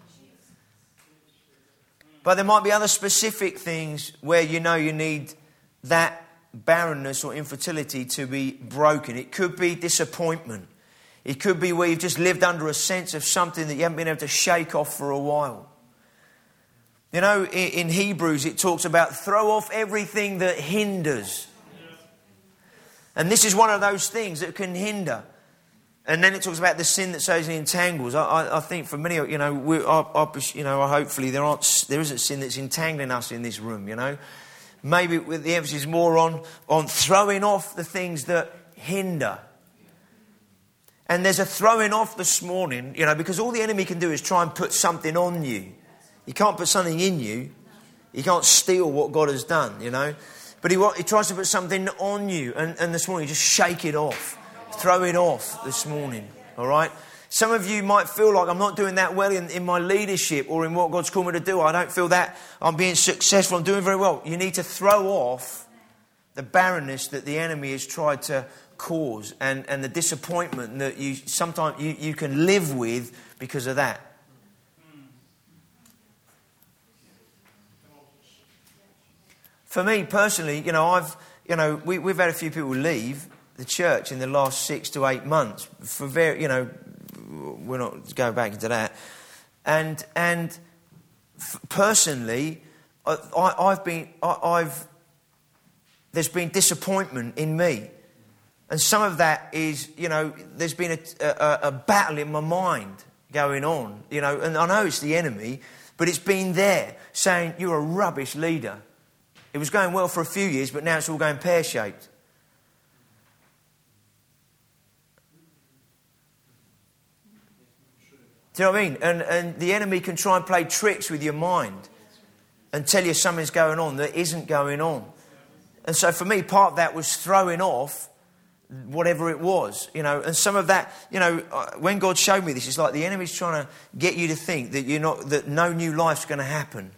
But there might be other specific things where you know you need that barrenness or infertility to be broken. It could be disappointment. It could be where you've just lived under a sense of something that you haven't been able to shake off for a while. You know, in Hebrews it talks about throw off everything that hinders. And this is one of those things that can hinder. And then it talks about the sin that sows and entangles. I, I, I think for many, you know, we, I, I, you know, hopefully there aren't, there isn't sin that's entangling us in this room. You know, maybe with the emphasis more on on throwing off the things that hinder. And there's a throwing off this morning, you know, because all the enemy can do is try and put something on you. He can't put something in you. He can't steal what God has done. You know, but he he tries to put something on you, and, and this morning you just shake it off. Throw it off this morning, all right? Some of you might feel like I'm not doing that well in, in my leadership or in what God's called me to do. I don't feel that I'm being successful. I'm doing very well. You need to throw off the barrenness that the enemy has tried to cause and, and the disappointment that you sometimes you, you can live with because of that. For me personally, you know, I've you know we, we've had a few people leave the church in the last six to eight months for very, you know, we're not going back into that. And and f- personally, I, I, I've been, I, I've, there's been disappointment in me, and some of that is, you know, there's been a, a, a battle in my mind going on, you know, and I know it's the enemy, but it's been there saying you're a rubbish leader. It was going well for a few years, but now it's all going pear-shaped. Do you know what I mean? And and the enemy can try and play tricks with your mind. and tell you something's going on that isn't going on. And so for me, part of that was throwing off whatever it was, you know. And some of that, you know, when God showed me this, it's like the enemy's trying to get you to think that you're not, that no new life's going to happen.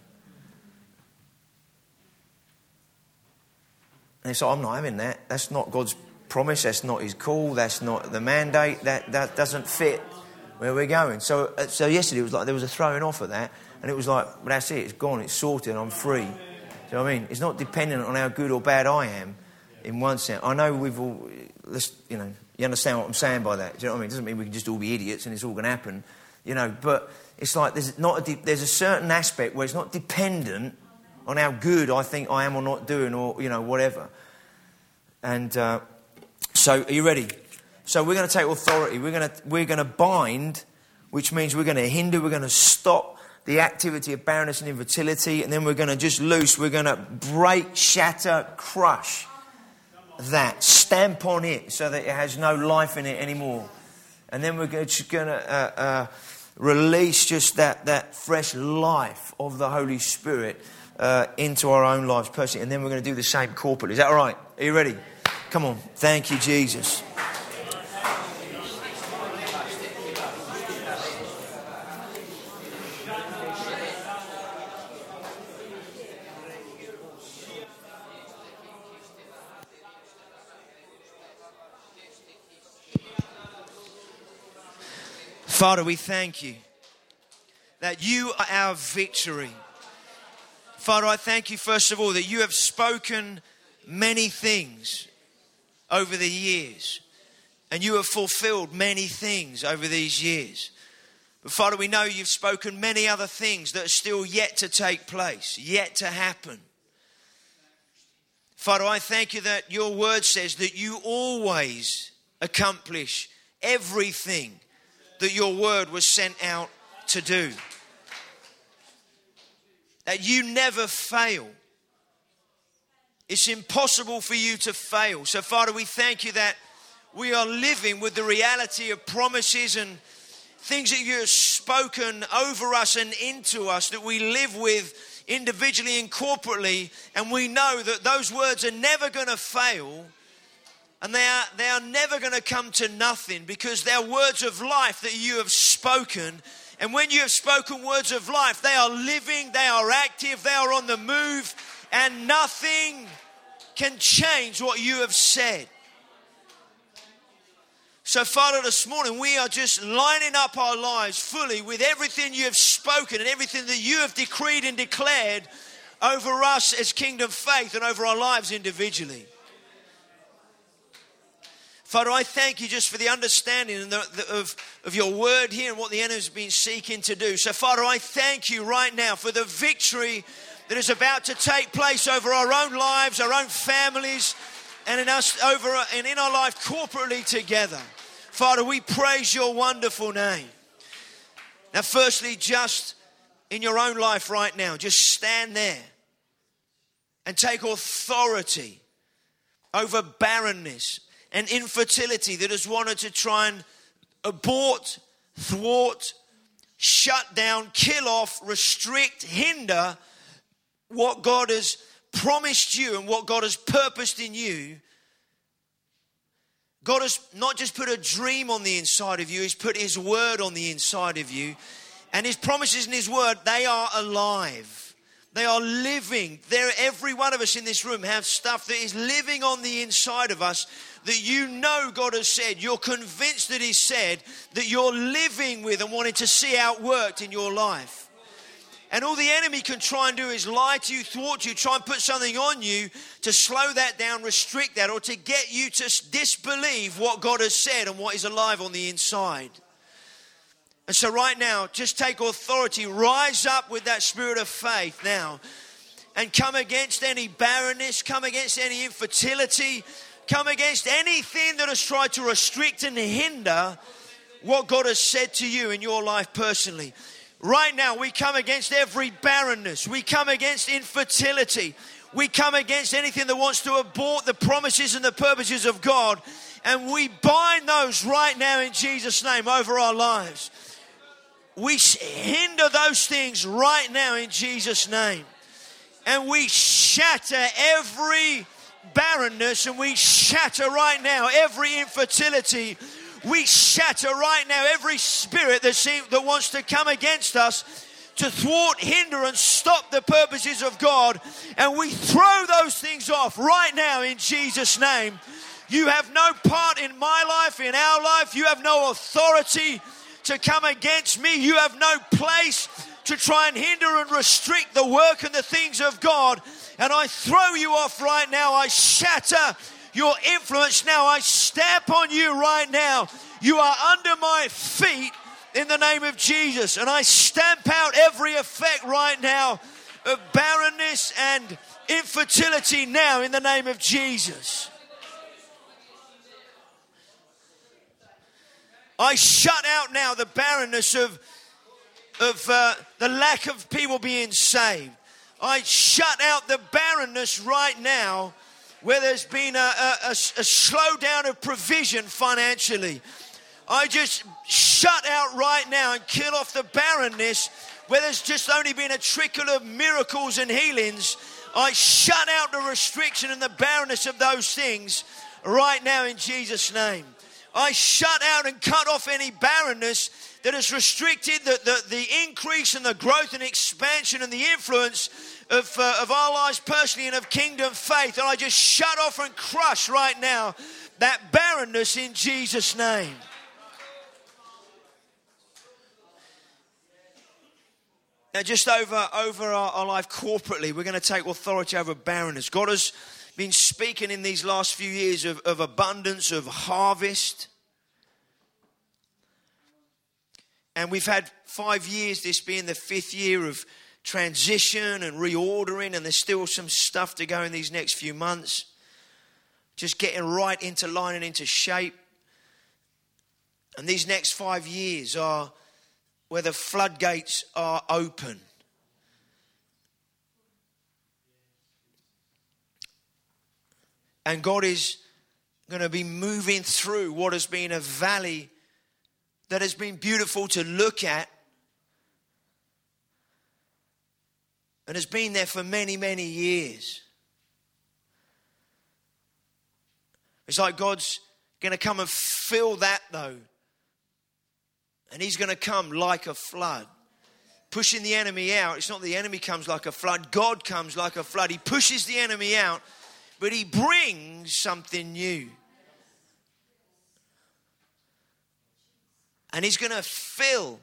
And it's like, I'm not having that. That's not God's promise. That's not his call. That's not the mandate. That that doesn't fit where we're going. So so yesterday it was like there was a throwing off of that. And it was like, well, that's it. It's gone. It's sorted. I'm free. Do you know what I mean? It's not dependent on how good or bad I am in one sense. I know we've all, let's, you know, you understand what I'm saying by that. Do you know what I mean? It doesn't mean we can just all be idiots and it's all going to happen. You know, but it's like there's not a de- there's a certain aspect where it's not dependent on how good I think I am or not doing or, you know, whatever. And uh, so, are you ready? So we're going to take authority. We're going to we're going to bind, which means we're going to hinder. We're going to stop the activity of barrenness and infertility, and then we're going to just loose. We're going to break, shatter, crush that, stamp on it so that it has no life in it anymore. And then we're just going to uh, uh, release just that that fresh life of the Holy Spirit uh, into our own lives personally. And then we're going to do the same corporately. Is that all right? Are you ready? Come on. Thank you, Jesus. Father, we thank you that you are our victory. Father, I thank you, first of all, that you have spoken many things over the years, and you have fulfilled many things over these years. But Father, we know you've spoken many other things that are still yet to take place, yet to happen. Father, I thank you that your word says that you always accomplish everything that your word was sent out to do. That you never fail. It's impossible for you to fail. So, Father, we thank you that we are living with the reality of promises and things that you have spoken over us and into us that we live with individually and corporately. And we know that those words are never going to fail. And they are, they are never going to come to nothing because they're words of life that you have spoken. And when you have spoken words of life, they are living, they are active, they are on the move, and nothing can change what you have said. So, Father, this morning we are just lining up our lives fully with everything you have spoken and everything that you have decreed and declared over us as Kingdom Faith and over our lives individually. Father, I thank you just for the understanding and the, the, of, of your word here and what the enemy has been seeking to do. So, Father, I thank you right now for the victory that is about to take place over our own lives, our own families, and in us over and in our life corporately together. Father, we praise your wonderful name. Now, firstly, just in your own life right now, just stand there and take authority over barrenness and infertility that has wanted to try and abort, thwart, shut down, kill off, restrict, hinder what God has promised you and what God has purposed in you. God has not just put a dream on the inside of you, He's put His word on the inside of you. And His promises and His word, they are alive. They are living. They're, every one of us in this room have stuff that is living on the inside of us that you know God has said. You're convinced that He said, that you're living with and wanting to see out worked in your life. And all the enemy can try and do is lie to you, thwart you, try and put something on you to slow that down, restrict that, or to get you to disbelieve what God has said and what is alive on the inside. And so right now, just take authority. Rise up with that spirit of faith now. And come against any barrenness. Come against any infertility. Come against anything that has tried to restrict and hinder what God has said to you in your life personally. Right now, we come against every barrenness. We come against infertility. We come against anything that wants to abort the promises and the purposes of God. And we bind those right now in Jesus' name over our lives. We hinder those things right now in Jesus' name. And we shatter every barrenness, and we shatter right now every infertility. We shatter right now every spirit that, seem, that wants to come against us to thwart, hinder, and stop the purposes of God. And we throw those things off right now in Jesus' name. You have no part in my life, in our life. You have no authority to come against me. You have no place to try and hinder and restrict the work and the things of God. And I throw you off right now. I shatter your influence now. I stamp on you right now. You are under my feet in the name of Jesus. And I stamp out every effect right now of barrenness and infertility now in the name of Jesus. I shut out now the barrenness of, of uh, the lack of people being saved. I shut out the barrenness right now where there's been a, a, a, a slowdown of provision financially. I just shut out right now and kill off the barrenness where there's just only been a trickle of miracles and healings. I shut out the restriction and the barrenness of those things right now in Jesus' name. I shut out and cut off any barrenness that has restricted the, the, the increase and the growth and expansion and the influence of, uh, of our lives personally and of Kingdom Faith. And I just shut off and crush right now that barrenness in Jesus' name. Now, just over, over our, our life corporately, we're going to take authority over barrenness. God has been speaking in these last few years of, of abundance, of harvest. And we've had five years, this being the fifth year of transition and reordering, and there's still some stuff to go in these next few months. Just getting right into line and into shape. And these next five years are where the floodgates are open. And God is going to be moving through what has been a valley that has been beautiful to look at and has been there for many, many years. It's like God's going to come and fill that though. And he's going to come like a flood, pushing the enemy out. It's not the enemy comes like a flood. God comes like a flood. He pushes the enemy out, but he brings something new. And he's going to fill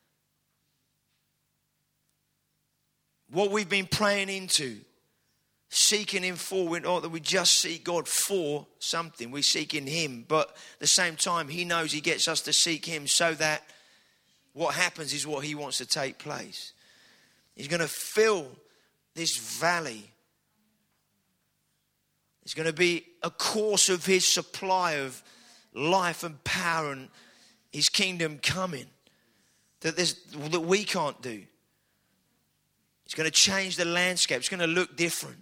what we've been praying into, seeking him for. We're not that we just seek God for something. We seek in him. But at the same time, he knows he gets us to seek him so that what happens is what he wants to take place. He's going to fill this valley. It's going to be a course of his supply of life and power and his kingdom coming that, there's, that we can't do. It's going to change the landscape. It's going to look different.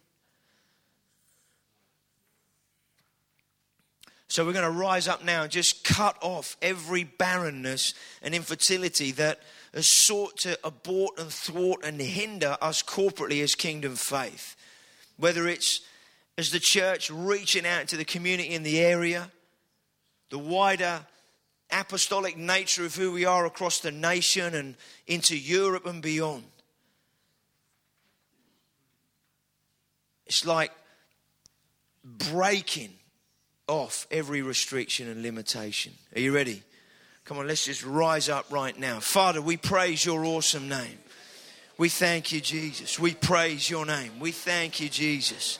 So we're going to rise up now and just cut off every barrenness and infertility that has sought to abort and thwart and hinder us corporately as Kingdom Faith. Whether it's as the church reaching out to the community in the area, the wider apostolic nature of who we are across the nation and into Europe and beyond. It's like breaking off every restriction and limitation. Are you ready? Come on, let's just rise up right now. Father, we praise your awesome name. We thank you, Jesus. We praise your name. We thank you, Jesus.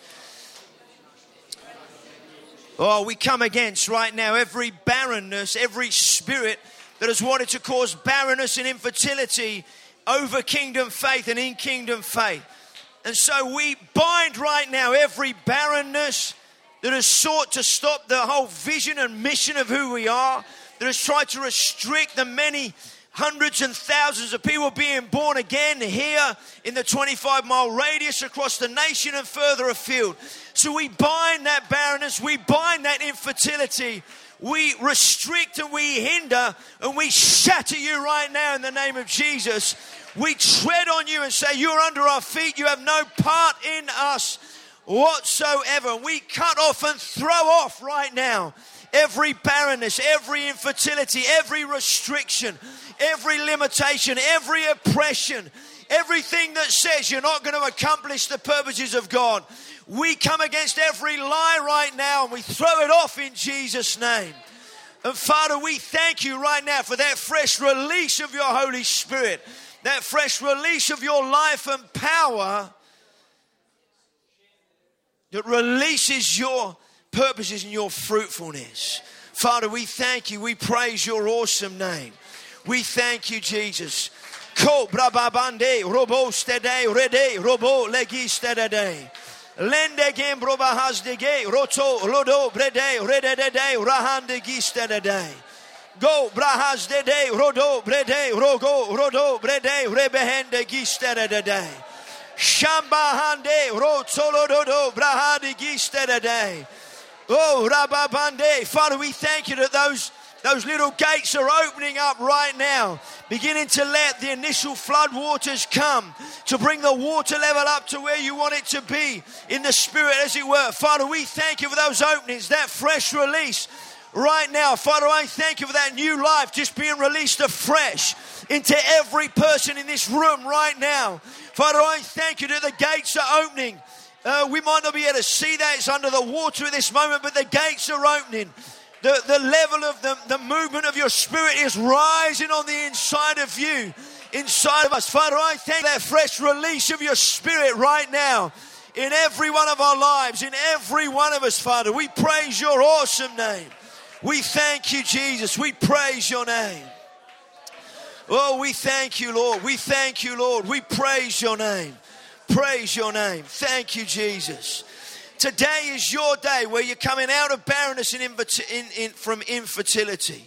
Oh, we come against right now every barrenness, every spirit that has wanted to cause barrenness and infertility over Kingdom Faith and in Kingdom Faith. And so we bind right now every barrenness that has sought to stop the whole vision and mission of who we are, that has tried to restrict the many hundreds and thousands of people being born again here in the twenty-five mile radius across the nation and further afield. So we bind that barrenness, we bind that infertility, we restrict and we hinder and we shatter you right now in the name of Jesus. We tread on you and say, you're under our feet. You have no part in us whatsoever. We cut off and throw off right now every barrenness, every infertility, every restriction, every limitation, every oppression, everything that says you're not going to accomplish the purposes of God. We come against every lie right now and we throw it off in Jesus' name. And Father, we thank you right now for that fresh release of your Holy Spirit, that fresh release of your life and power that releases your purposes and your fruitfulness. Father, we thank you. We praise your awesome name. We thank you, Jesus. Ko brababande robo stede rede robo legistede. Lende gem brobahasdege roto rodo brede redede rahande gistede. Go brahas de de rodo brede rogo rodo brede rebehende gistede de shambahande rotolodo brahadi gistede de. Oh rababande. Father, we thank you that those those little gates are opening up right now, beginning to let the initial flood waters come to bring the water level up to where you want it to be in the spirit, as it were. Father, we thank you for those openings, that fresh release right now. Father, I thank you for that new life just being released afresh into every person in this room right now. Father, I thank you that the gates are opening. Uh, we might not be able to see that. It's under the water at this moment, but the gates are opening. The, the level of the, the movement of your spirit is rising on the inside of you, inside of us. Father, I thank that fresh release of your spirit right now in every one of our lives, in every one of us, Father. We praise your awesome name. We thank you, Jesus. We praise your name. Oh, we thank you, Lord. We thank you, Lord. We praise your name. Praise your name. Thank you, Jesus. Today is your day where you're coming out of barrenness and infer- in, in, from infertility.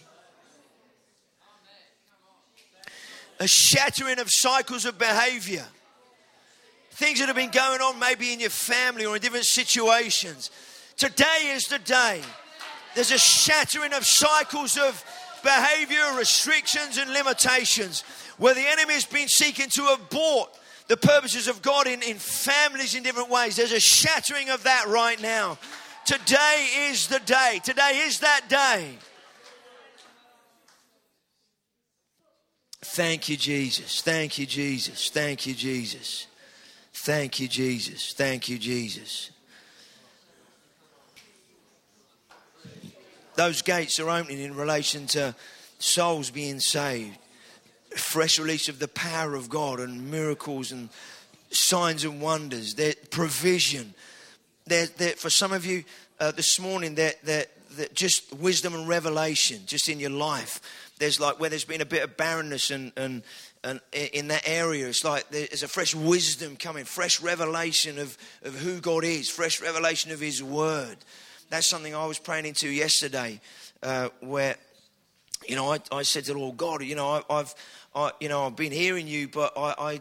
A shattering of cycles of behavior. Things that have been going on maybe in your family or in different situations. Today is the day. There's a shattering of cycles of behavior, restrictions and limitations where the enemy has been seeking to abort the purposes of God in, in families in different ways. There's a shattering of that right now. Today is the day. Today is that day. Thank you, Jesus. Thank you, Jesus. Thank you, Jesus. Thank you, Jesus. Thank you, Jesus. Those gates are opening in relation to souls being saved. Fresh release of the power of God and miracles and signs and wonders. Their provision. There, there, for some of you uh, this morning, that that just wisdom and revelation just in your life. There's like where there's been a bit of barrenness and and and in that area, it's like there's a fresh wisdom coming, fresh revelation of of who God is, fresh revelation of His Word. That's something I was praying into yesterday, uh, where. You know, I, I said to the Lord, God, you know, I, I've, I, you know, I've been hearing you, but I, I,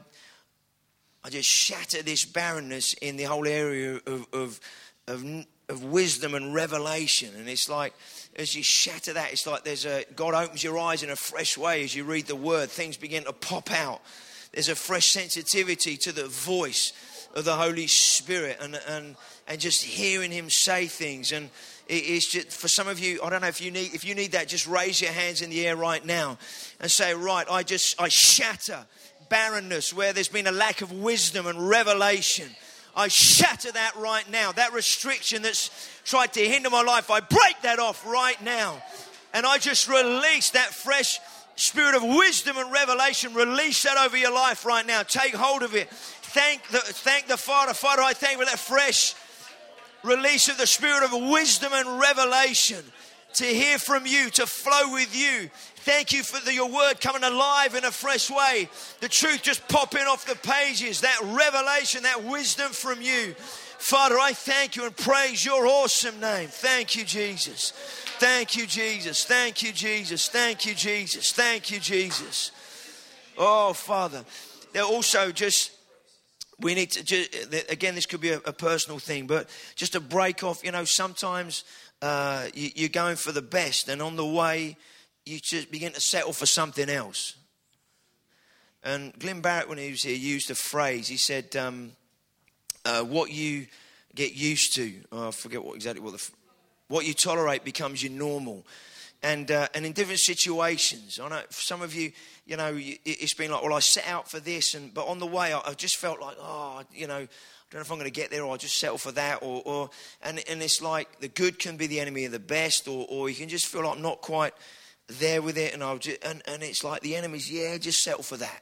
I just shatter this barrenness in the whole area of, of, of, of wisdom and revelation. And it's like, as you shatter that, it's like there's a, God opens your eyes in a fresh way as you read the Word. Things begin to pop out. There's a fresh sensitivity to the voice of the Holy Spirit and and and just hearing Him say things. And it's just, for some of you, I don't know if you need if you need that, just raise your hands in the air right now and say, right, I just I shatter barrenness where there's been a lack of wisdom and revelation. I shatter that right now. That restriction that's tried to hinder my life, I break that off right now. And I just release that fresh spirit of wisdom and revelation. Release that over your life right now. Take hold of it. Thank the, thank the Father. Father, I thank you for that fresh release of the spirit of wisdom and revelation to hear from you, to flow with you. Thank you for the, your word coming alive in a fresh way. The truth just popping off the pages. That revelation, that wisdom from you. Father, I thank you and praise your awesome name. Thank you, Jesus. Thank you, Jesus. Thank you, Jesus. Thank you, Jesus. Thank you, Jesus. Oh, Father. They're also just... We need to, just, again, this could be a, a personal thing, but just to break off, you know, sometimes uh, you, you're going for the best, and on the way, you just begin to settle for something else. And Glenn Barrett, when he was here, used a phrase. He said, um, uh, what you get used to, oh, I forget what exactly what the, what you tolerate becomes your normal. And uh, and in different situations, I know for some of you, you know, it's been like, well, I set out for this, and but on the way, I, I just felt like, oh, you know, I don't know if I'm going to get there, or I'll just settle for that, or, or and and it's like the good can be the enemy of the best, or or you can just feel like I'm not quite there with it, and I'll just, and and it's like the enemy's, yeah, just settle for that,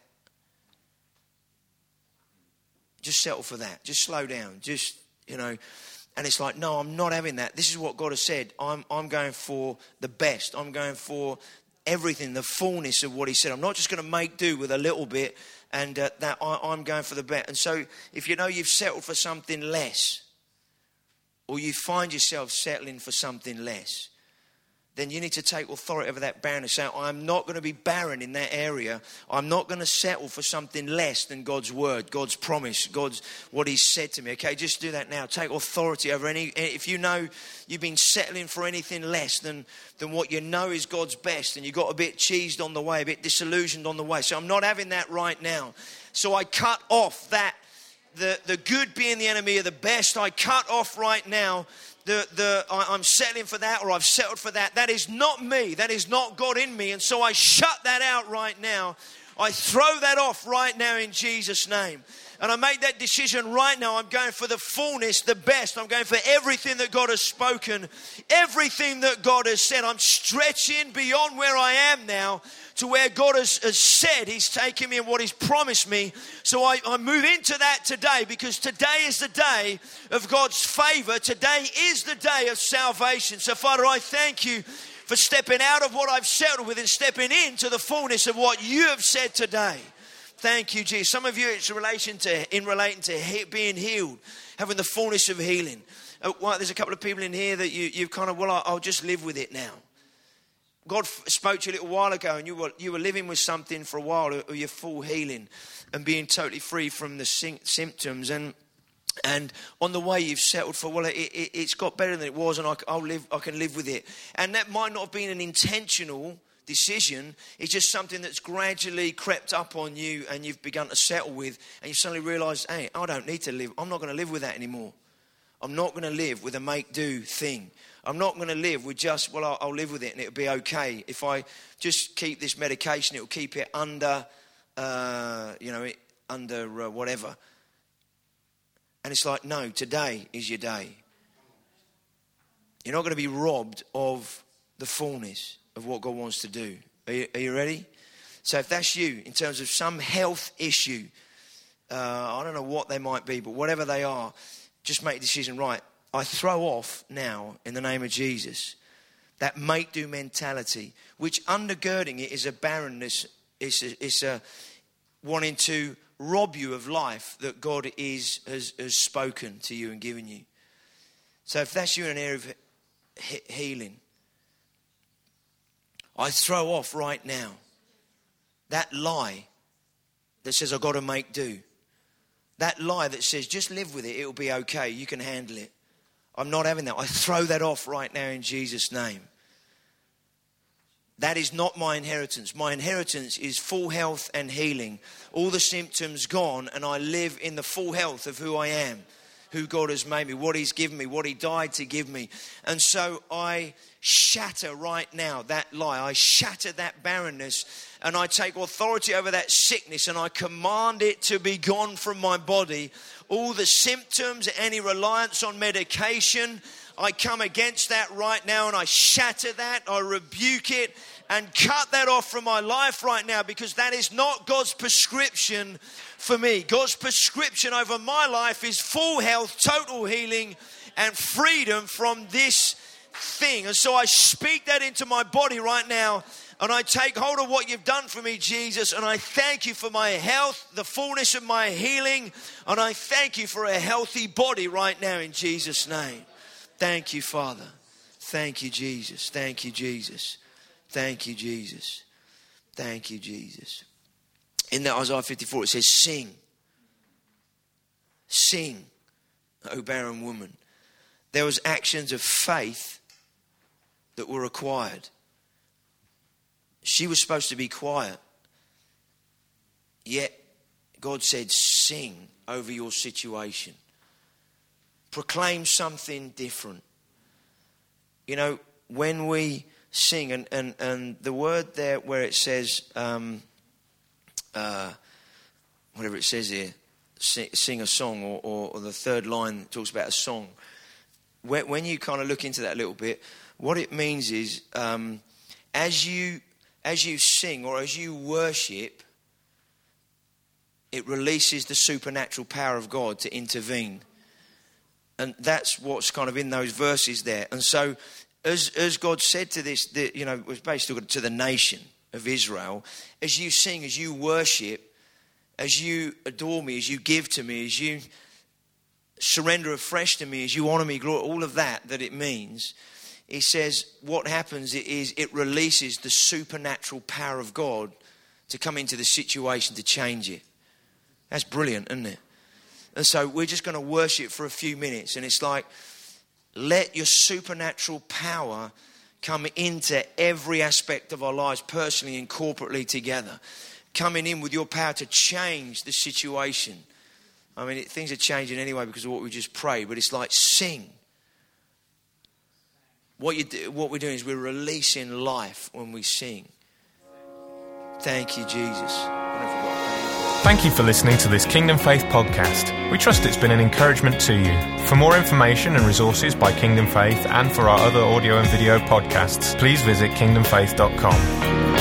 just settle for that, just slow down, just, you know. And it's like, no, I'm not having that. This is what God has said. I'm I'm going for the best. I'm going for everything, the fullness of what he said. I'm not just going to make do with a little bit, and uh, that I, I'm going for the best. And so if you know you've settled for something less, or you find yourself settling for something less, then you need to take authority over that barren and say, I'm not going to be barren in that area. I'm not going to settle for something less than God's word, God's promise, God's what he's said to me. Okay, just do that now. Take authority over any, if you know you've been settling for anything less than, than what you know is God's best, and you got a bit cheesed on the way, a bit disillusioned on the way. So I'm not having that right now. So I cut off that, the, the good being the enemy of the best. I cut off right now The, the, I, I'm settling for that, or I've settled for that. That is not me. That is not God in me. And so I shut that out right now. I throw that off right now in Jesus' name. And I made that decision right now. I'm going for the fullness, the best. I'm going for everything that God has spoken, everything that God has said. I'm stretching beyond where I am now to where God has, has said he's taken me and what he's promised me. So I, I move into that today, because today is the day of God's favor. Today is the day of salvation. So Father, I thank you for stepping out of what I've settled with and stepping into the fullness of what you have said today. Thank you, Jesus. Some of you, it's in relation to, in relating to he, being healed, having the fullness of healing. Uh, well, there's a couple of people in here that you, you've kind of, well, I'll just live with it now. God f- spoke to you a little while ago, and you were you were living with something for a while, or you're full healing and being totally free from the sy- symptoms. And and on the way, you've settled for, well, it, it, it's got better than it was, and I, I'll live. I can live with it. And that might not have been an intentional decision. It's just something that's gradually crept up on you, and you've begun to settle with, and you suddenly realise, hey, I don't need to live. I'm not going to live with that anymore. I'm not going to live with a make-do thing. I'm not going to live with just, well, I'll, I'll live with it and it'll be okay. If I just keep this medication, it'll keep it under, uh, you know, it, under uh, whatever. And it's like, no, today is your day. You're not going to be robbed of the fullness of what God wants to do. Are you, are you ready? So if that's you, in terms of some health issue, uh, I don't know what they might be, but whatever they are, just make a decision, right? I throw off now, in the name of Jesus, that make-do mentality, which undergirding it is a barrenness, it's a, it's a wanting to rob you of life that God is has, has spoken to you and given you. So if that's you in an area of he- healing, I throw off right now that lie that says I've got to make do. That lie that says just live with it, it'll be okay, you can handle it. I'm not having that. I throw that off right now in Jesus' name. That is not my inheritance. My inheritance is full health and healing. All the symptoms gone, and I live in the full health of who I am, who God has made me, what he's given me, what he died to give me. And so I shatter right now that lie. I shatter that barrenness, and I take authority over that sickness, and I command it to be gone from my body. All the symptoms, any reliance on medication, I come against that right now, and I shatter that. I rebuke it and cut that off from my life right now, because that is not God's prescription for me. God's prescription over my life is full health, total healing, and freedom from this thing. And so I speak that into my body right now, and I take hold of what you've done for me, Jesus, and I thank you for my health, the fullness of my healing, and I thank you for a healthy body right now in Jesus' name. Thank you, Father. Thank you, Jesus. Thank you, Jesus. Thank you, Jesus. Thank you, Jesus. In that Isaiah fifty-four, it says, sing. Sing, O barren woman. There was actions of faith that were required. She was supposed to be quiet. Yet God said, sing over your situation. Proclaim something different. You know, when we sing, and, and, and the word there where it says, um, uh, whatever it says here, sing, sing a song, or, or, or the third line talks about a song. When, when you kind of look into that a little bit, what it means is, um, as you as you sing or as you worship, it releases the supernatural power of God to intervene. And that's what's kind of in those verses there. And so, as as God said to this, the, you know, it was basically to the nation of Israel, as you sing, as you worship, as you adore me, as you give to me, as you surrender afresh to me, as you honor me, glory, all of that that it means, he says what happens is it releases the supernatural power of God to come into the situation to change it. That's brilliant, isn't it? And so we're just going to worship for a few minutes. And it's like, let your supernatural power come into every aspect of our lives, personally and corporately together. Coming in with your power to change the situation. I mean, it, things are changing anyway because of what we just prayed. But it's like, sing. What, you do, what we're doing is we're releasing life when we sing. Thank you, Jesus. Thank you for listening to this Kingdom Faith podcast. We trust it's been an encouragement to you. For more information and resources by Kingdom Faith and for our other audio and video podcasts, please visit kingdom faith dot com.